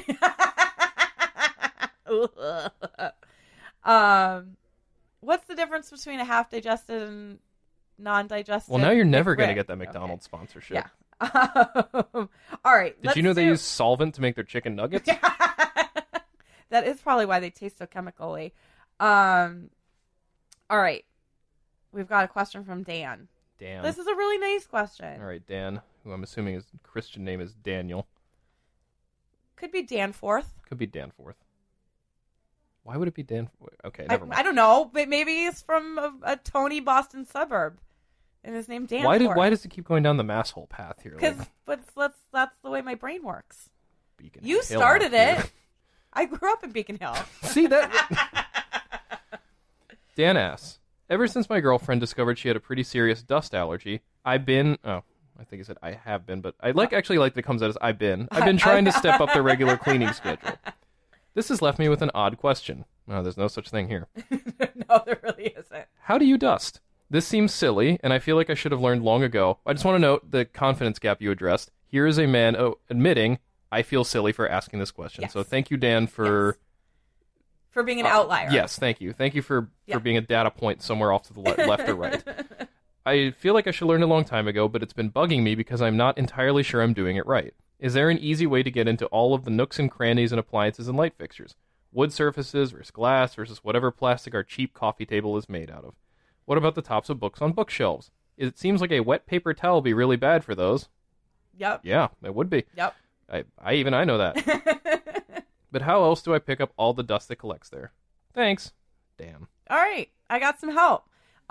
What's the difference between a half-digested and non-digested? Well, now you're never McRib? going to get that McDonald's sponsorship. Yeah. All right. Did you know they use solvent to make their chicken nuggets? That is probably why they taste so chemically. All right. We've got a question from Dan. Dan. This is a really nice question. All right, Dan, who I'm assuming his Christian name is Daniel. Could be Danforth. Could be Danforth. Why would it be Dan? Okay, never mind. I don't know, but maybe he's from a Tony Boston suburb, and his name Danforth. Why does it keep going down the masshole path here? Because that's the way my brain works. Beacon You Hill started out here. it. I grew up in Beacon Hill. See that? Dan asks, ever since my girlfriend discovered she had a pretty serious dust allergy, I think he said I have been, but I actually like that it comes out as I've been trying to step up the regular cleaning schedule. This has left me with an odd question. No, there's no such thing here. No, there really isn't. How do you dust? This seems silly, and I feel like I should have learned long ago. I just want to note the confidence gap you addressed. Here is a man admitting I feel silly for asking this question. Yes. So thank you, Dan, for being an outlier. Yes, thank you. Thank you for being a data point somewhere off to the left or right. I feel like I should have learned a long time ago, but it's been bugging me because I'm not entirely sure I'm doing it right. Is there an easy way to get into all of the nooks and crannies and appliances and light fixtures? Wood surfaces versus glass versus whatever plastic our cheap coffee table is made out of. What about the tops of books on bookshelves? It seems like a wet paper towel would be really bad for those. Yep. Yeah, it would be. Yep. I know that. But how else do I pick up all the dust that collects there? Thanks. Damn. All right. I got some help.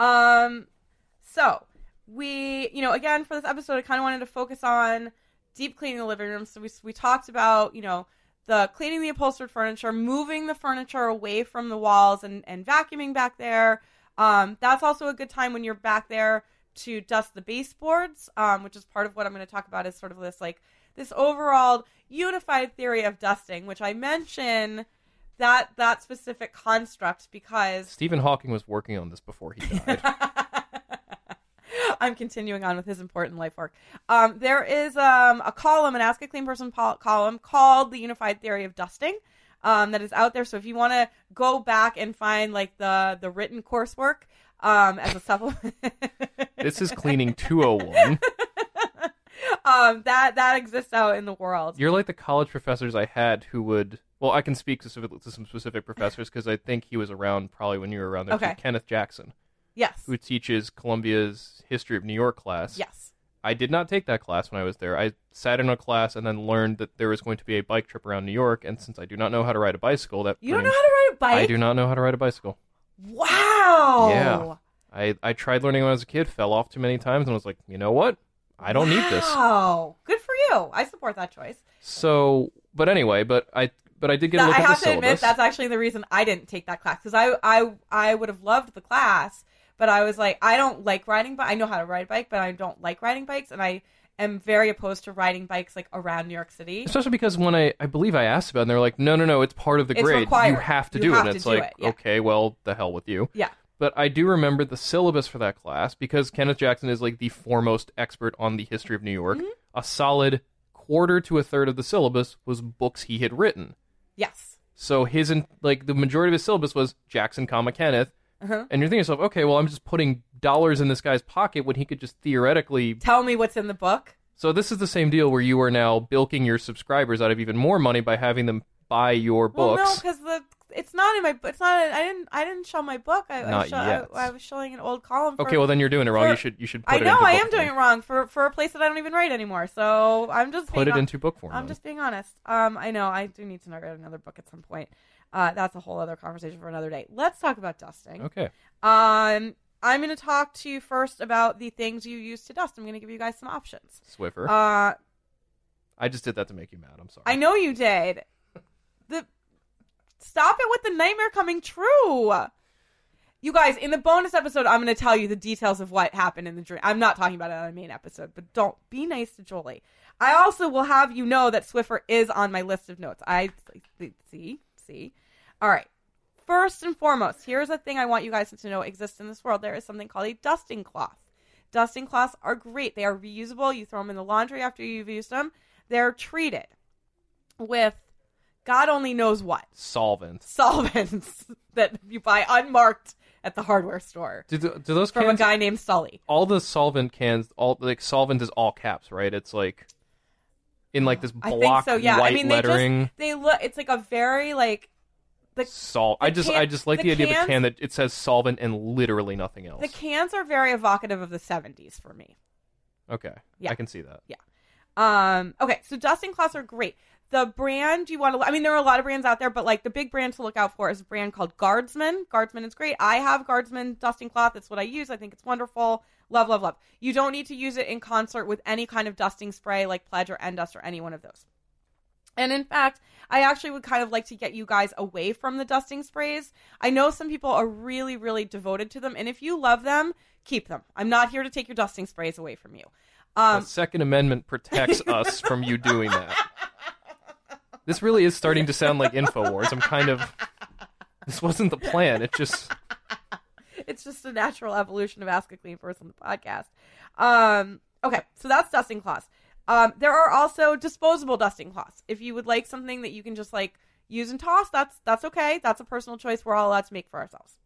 So we, again, for this episode, I kind of wanted to focus on deep cleaning the living room. So we talked about, the cleaning the upholstered furniture, moving the furniture away from the walls and vacuuming back there. That's also a good time when you're back there to dust the baseboards, which is part of what I'm going to talk about is sort of this overall unified theory of dusting, which I mention that specific construct because Stephen Hawking was working on this before he died. I'm continuing on with his important life work. There is a column, an Ask a Clean Person column called The Unified Theory of Dusting that is out there. So if you want to go back and find like the written coursework as a supplement. This is Cleaning 201. That exists out in the world. You're like the college professors I had who would... Well, I can speak to some specific professors because I think he was around probably when you were around there too. Kenneth Jackson. Yes. Who teaches Columbia's History of New York class. Yes. I did not take that class when I was there. I sat in a class and then learned that there was going to be a bike trip around New York, and since I do not know how to ride a bicycle... You don't know how to ride a bike? I do not know how to ride a bicycle. Wow! Yeah. I tried learning when I was a kid, fell off too many times, and was like, you know what? I don't need this. Wow. Good for you. I support that choice. So, but anyway, I did get a look at the syllabus. I have to admit, that's actually the reason I didn't take that class. Because I would have loved the class, but I was like, I don't like riding bike. I know how to ride a bike, but I don't like riding bikes. And I am very opposed to riding bikes like around New York City. Especially because when I believe I asked about it, and they're like, no, it's part of the grade. Required. You have to do it. And it's like, okay, well, the hell with you. Yeah. But I do remember the syllabus for that class because Kenneth Jackson is like the foremost expert on the history of New York. Mm-hmm. A solid quarter to a third of the syllabus was books he had written. Yes. So the majority of his syllabus was Jackson, Kenneth. Uh-huh. And you're thinking to yourself, okay, well, I'm just putting dollars in this guy's pocket when he could just theoretically... Tell me what's in the book. So this is the same deal where you are now bilking your subscribers out of even more money by having them buy your books. Well, no, because it's not in my... It's not... I didn't show my book. Not yet. I was showing an old column. Okay, well then you're doing it wrong. You should put it into book form. I am doing it wrong for a place that I don't even write anymore. So I'm just put it into book form. I'm just being honest. I know I do need to write another book at some point. That's a whole other conversation for another day. Let's talk about dusting. Okay. I'm going to talk to you first about the things you use to dust. I'm going to give you guys some options. Swiffer. I just did that to make you mad. I'm sorry. I know you did. Stop it with the nightmare coming true. You guys, in the bonus episode, I'm going to tell you the details of what happened in the dream. I'm not talking about it on the main episode, but don't be nice to Jolie. I also will have you know that Swiffer is on my list of notes. See? All right. First and foremost, here's a thing I want you guys to know exists in this world. There is something called a dusting cloth. Dusting cloths are great. They are reusable. You throw them in the laundry after you've used them. They're treated with God only knows what. Solvents that you buy unmarked at the hardware store. Do those from cans, a guy named Sully. All the solvent cans, solvent is all caps, right? It's like in like this block white lettering. They look. It's like a very like. I just like the idea of the can that it says solvent and literally nothing else. The cans are very evocative of the 70s for me. Okay. Yeah. I can see that. Yeah. Okay, so dusting cloths are great. The brand you want to... there are a lot of brands out there, but like the big brand to look out for is a brand called Guardsman. Guardsman is great. I have Guardsman dusting cloth. That's what I use. I think it's wonderful. Love, love, love. You don't need to use it in concert with any kind of dusting spray like Pledge or Endust or any one of those. And in fact, I actually would kind of like to get you guys away from the dusting sprays. I know some people are really, really devoted to them. And if you love them, keep them. I'm not here to take your dusting sprays away from you. The Second Amendment protects us from you doing that. This really is starting to sound like InfoWars. This wasn't the plan. It's just a natural evolution of Ask a Clean Person, the podcast. Okay, so that's dusting cloths. There are also disposable dusting cloths. If you would like something that you can just like use and toss, that's okay. That's a personal choice we're all allowed to make for ourselves.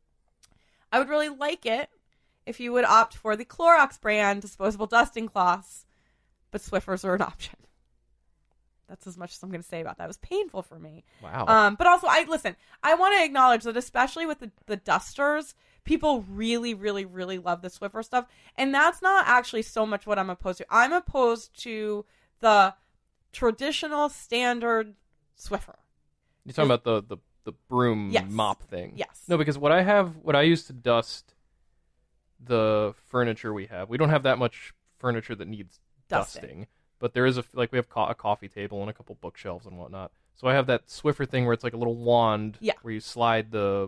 I would really like it if you would opt for the Clorox brand disposable dusting cloths, but Swiffers are an option. That's as much as I'm going to say about that. It was painful for me. Wow. But also, I want to acknowledge that especially with the dusters, people really, really, really love the Swiffer stuff. And that's not actually so much what I'm opposed to. I'm opposed to the traditional standard Swiffer. You're talking about the broom mop thing? Yes. No, because what I used to dust the furniture we don't have that much furniture that needs dusting. But there is we have a coffee table and a couple bookshelves and whatnot. So I have that Swiffer thing where it's like a little wand where you slide the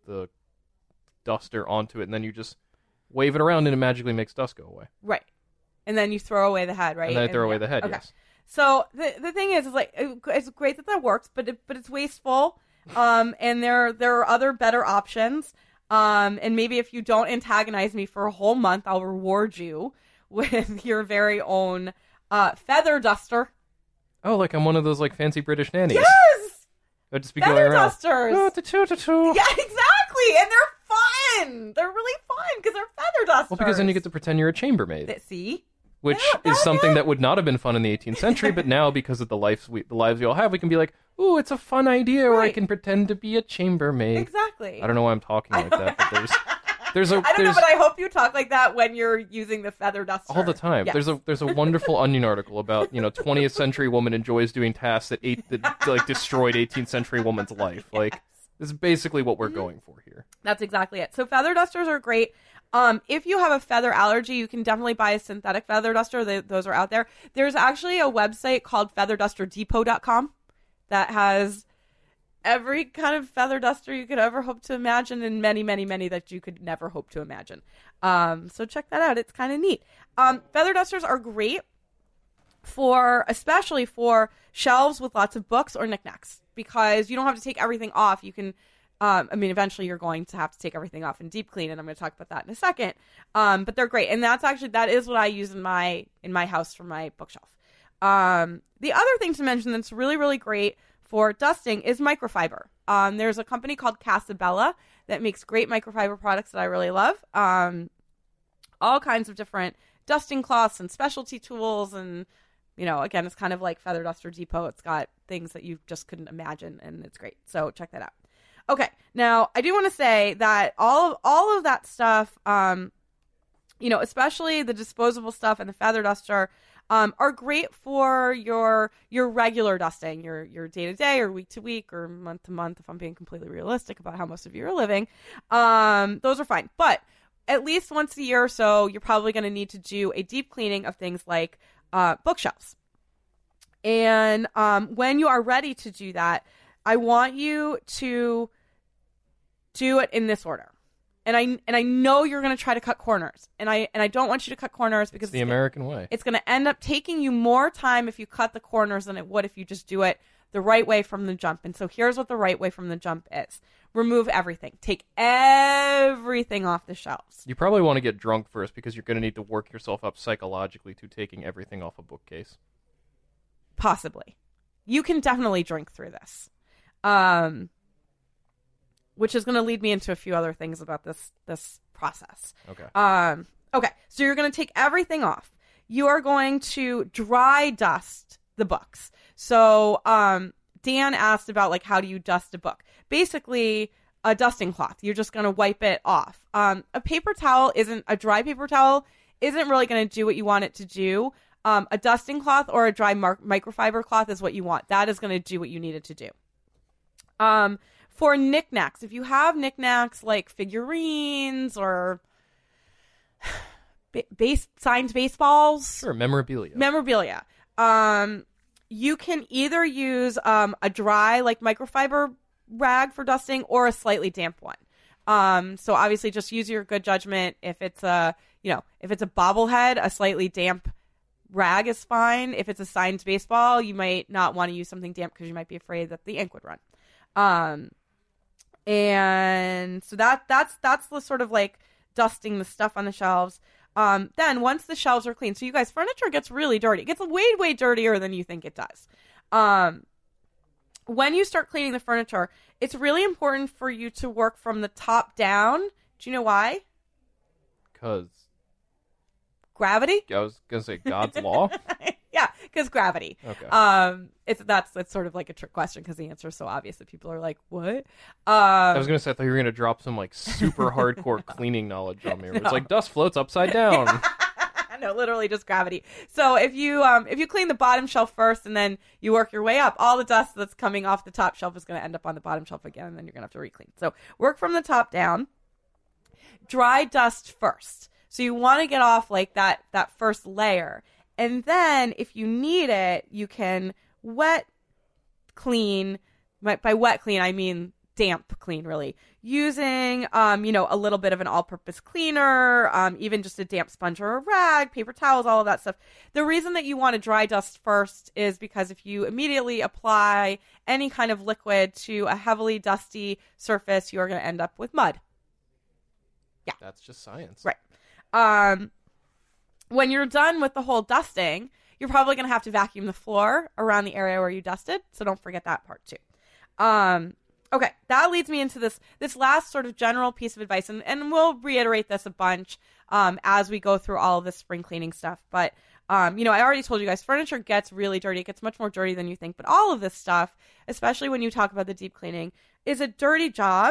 duster onto it and then you just wave it around and it magically makes dust go away. Right. And then you throw away the head, right? And then I throw away the head, okay. Yes. So the thing is like it's great that works, but it's wasteful. And there are other better options. And maybe if you don't antagonize me for a whole month, I'll reward you with your very own feather duster. Oh, like I'm one of those like fancy British nannies. Yes! I'd just be Feather going around. dusters. Oh, ta-choo. Yeah, exactly. And they're fun. They're really fun because they're feather dusters. Well, because then you get to pretend you're a chambermaid. See? Which Yeah, is something yeah. that would not have been fun in the 18th century, but now, because of the lives we all have, we can be like, ooh, it's a fun idea where I Right. can pretend to be a chambermaid. Exactly. I don't know why I'm talking like that, but there's I don't know, but I hope you talk like that when you're using the feather duster. all the time. Yes. There's a wonderful Onion article about 20th century woman enjoys doing tasks that like destroyed 18th century woman's life. Yes. Like this is basically what we're going for here. That's exactly it. So feather dusters are great. If you have a feather allergy, you can definitely buy a synthetic feather duster. Those are out there. There's actually a website called featherdusterdepot.com that has every kind of feather duster you could ever hope to imagine and many, many, many that you could never hope to imagine. So check that out. It's kind of neat. Feather dusters are great especially for shelves with lots of books or knickknacks because you don't have to take everything off. You can eventually you're going to have to take everything off and deep clean, and I'm going to talk about that in a second. But they're great, and that is what I use in my house for my bookshelf. The other thing to mention that's really, really great for dusting is microfiber. There's a company called Casabella that makes great microfiber products that I really love. All kinds of different dusting cloths and specialty tools, and again, it's kind of like Feather Duster Depot. It's got things that you just couldn't imagine, and it's great. So check that out. Okay, now I do want to say that all of that stuff, especially the disposable stuff and the feather duster, are great for your regular dusting, your day to day or week to week or month to month. If I'm being completely realistic about how most of you are living, those are fine. But at least once a year or so, you're probably going to need to do a deep cleaning of things like bookshelves. And when you are ready to do that, I want you to do it in this order. And I know you're going to try to cut corners. And I don't want you to cut corners because It's the American way. It's going to end up taking you more time if you cut the corners than it would if you just do it the right way from the jump. And so here's what the right way from the jump is. Remove everything. Take everything off the shelves. You probably want to get drunk first because you're going to need to work yourself up psychologically to taking everything off a bookcase. Possibly. You can definitely drink through this. Which is going to lead me into a few other things about this process. Okay. Okay, so you're going to take everything off. You are going to dry dust the books. So Dan asked about, like, how do you dust a book? Basically, a dusting cloth. You're just going to wipe it off. A dry paper towel isn't really going to do what you want it to do. A dusting cloth or a dry microfiber cloth is what you want. That is going to do what you need it to do. For knickknacks, if you have knickknacks like figurines or signed baseballs, Sure, memorabilia. You can either use a dry like microfiber rag for dusting or a slightly damp one. So obviously, just use your good judgment. If it's a bobblehead, a slightly damp rag is fine. If it's a signed baseball, you might not want to use something damp because you might be afraid that the ink would run. And so that's the sort of like dusting the stuff on the shelves. Then once the shelves are clean, so you guys, furniture gets really dirty. It gets way, way dirtier than you think it does. When you start cleaning the furniture, it's really important for you to work from the top down. Do you know why? Because Gravity? I was going to say God's law. Yeah, because gravity. Okay. It's sort of like a trick question because the answer is so obvious that people are like, what? I was going to say, I thought you were going to drop some like super hardcore cleaning knowledge on me. Where it's like dust floats upside down. No, literally just gravity. So if you clean the bottom shelf first and then you work your way up, all the dust that's coming off the top shelf is going to end up on the bottom shelf again, and then you're going to have to re-clean. So work from the top down. Dry dust first. So you want to get off like that first layer. And then if you need it, you can wet clean. By wet clean, I mean damp clean, really. Using, a little bit of an all-purpose cleaner, even just a damp sponge or a rag, paper towels, all of that stuff. The reason that you want to dry dust first is because if you immediately apply any kind of liquid to a heavily dusty surface, you're going to end up with mud. Yeah. That's just science. Right. When you're done with the whole dusting, you're probably going to have to vacuum the floor around the area where you dusted. So don't forget that part too. Okay, that leads me into this last sort of general piece of advice, and we'll reiterate this a bunch as we go through all of this spring cleaning stuff. But, I already told you guys, furniture gets really dirty. It gets much more dirty than you think. But all of this stuff, especially when you talk about the deep cleaning, is a dirty job.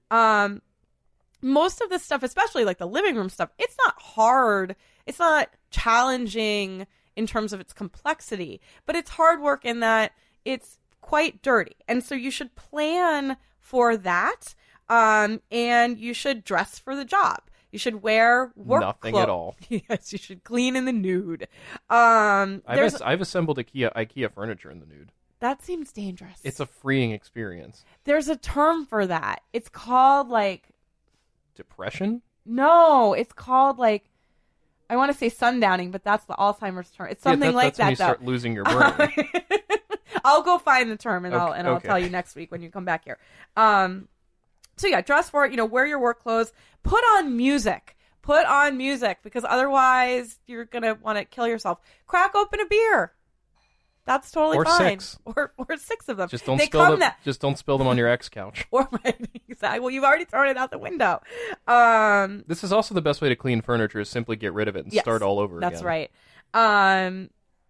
Most of this stuff, especially like the living room stuff, it's not hard. It's not challenging in terms of its complexity, but it's hard work in that it's quite dirty. And so you should plan for that. And you should dress for the job. You should wear work Nothing clothes. at all. Yes, you should clean in the nude. I've assembled IKEA furniture in the nude. That seems dangerous. It's a freeing experience. There's a term for that. It's called Depression? No, it's called I want to say sundowning, but that's the Alzheimer's term. It's something that's when that you though. start losing your brain. I'll go find the term and I'll Okay. tell you next week when you come back here. So yeah, dress for it, wear your work clothes, put on music because otherwise you're going to want to kill yourself. Crack open a beer. That's totally fine. Six. Or 6 of them. Just don't They spill come them. Just don't spill them on your ex couch. Exactly. Well, you've already thrown it out the window. This is also the best way to clean furniture: is simply get rid of it and start all over again. That's right. And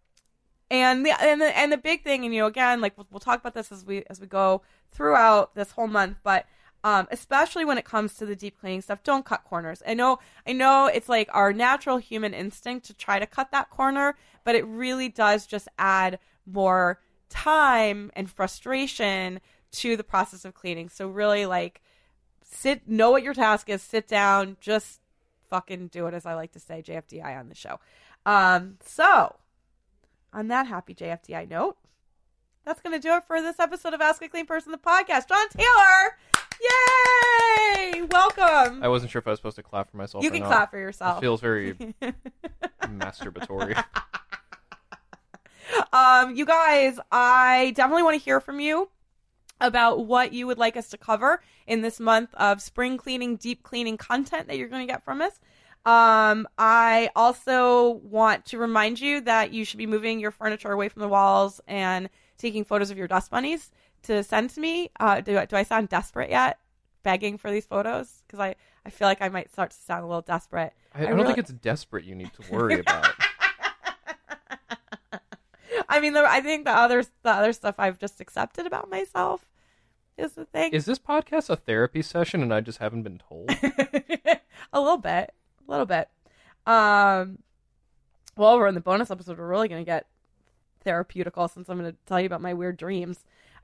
the big thing, and again, we'll talk about this as we go throughout this whole month, but especially when it comes to the deep cleaning stuff, don't cut corners. I know it's like our natural human instinct to try to cut that corner, but it really does just add more time and frustration to the process of cleaning. So really, know what your task is, sit down, just fucking do it, as I like to say, JFDI on the show. So on that happy JFDI note, that's going to do it for this episode of Ask a Clean Person, the podcast. John Taylor! Yay! Welcome! I wasn't sure if I was supposed to clap for myself You or can not. clap for yourself. It feels very masturbatory. You guys, I definitely want to hear from you about what you would like us to cover in this month of spring cleaning, deep cleaning content that you're going to get from us. I also want to remind you that you should be moving your furniture away from the walls and taking photos of your dust bunnies to send to me. Do I sound desperate yet? Begging for these photos? Because I feel like I might start to sound a little desperate. I don't think it's desperate you need to worry about. I mean, I think the other stuff I've just accepted about myself is the thing. Is this podcast a therapy session and I just haven't been told? A little bit. Well, we're in the bonus episode. We're really going to get therapeutical since I'm going to tell you about my weird dreams.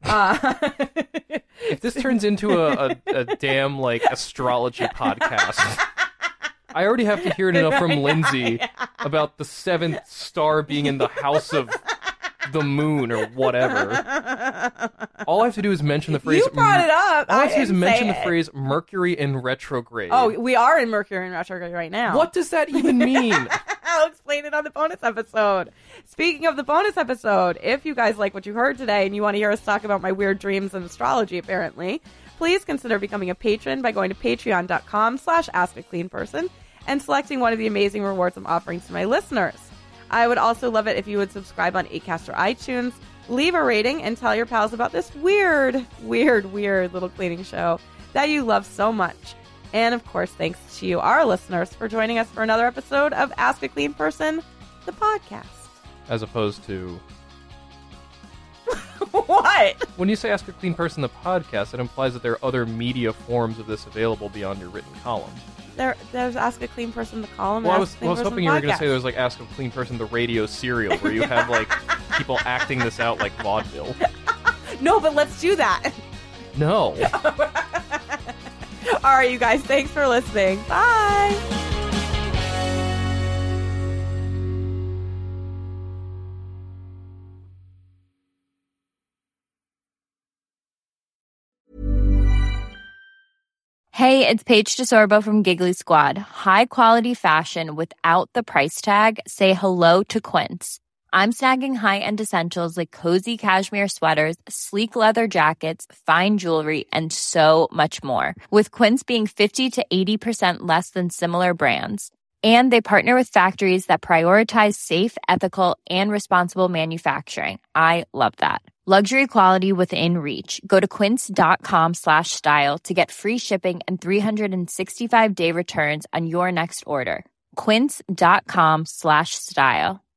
If this turns into a damn astrology podcast, I already have to hear enough from Lindsay about the 7th star being in the house of the moon or whatever. All I have to do is mention the phrase. You brought it up. All I have to do is mention the it. phrase Mercury in retrograde. Oh, we are in Mercury in retrograde right now. What does that even mean? I'll explain it on the bonus episode. Speaking of the bonus episode, if you guys like what you heard today and you want to hear us talk about my weird dreams and astrology, apparently, please consider becoming a patron by going to patreon.com/askacleanperson and selecting one of the amazing rewards I'm offering to my listeners. I would also love it if you would subscribe on Acast or iTunes, leave a rating, and tell your pals about this weird little cleaning show that you love so much. And of course, thanks to you, our listeners, for joining us for another episode of Ask a Clean Person, the podcast. As opposed to... What? When you say Ask a Clean Person, the podcast, it implies that there are other media forms of this available beyond your written column. There's Ask a Clean Person, the column. Well, I Ask a was Clean Person, hoping the you were going to podcast. say there was Ask a Clean Person, the radio serial, where you have people acting this out like vaudeville. No, but let's do that. No. All right, you guys, thanks for listening. Bye. Hey, it's Paige DeSorbo from Giggly Squad. High quality fashion without the price tag. Say hello to Quince. I'm snagging high-end essentials like cozy cashmere sweaters, sleek leather jackets, fine jewelry, and so much more. With Quince being 50 to 80% less than similar brands. And they partner with factories that prioritize safe, ethical, and responsible manufacturing. I love that. Luxury quality within reach. Go to quince.com/style to get free shipping and 365-day returns on your next order. Quince.com/style.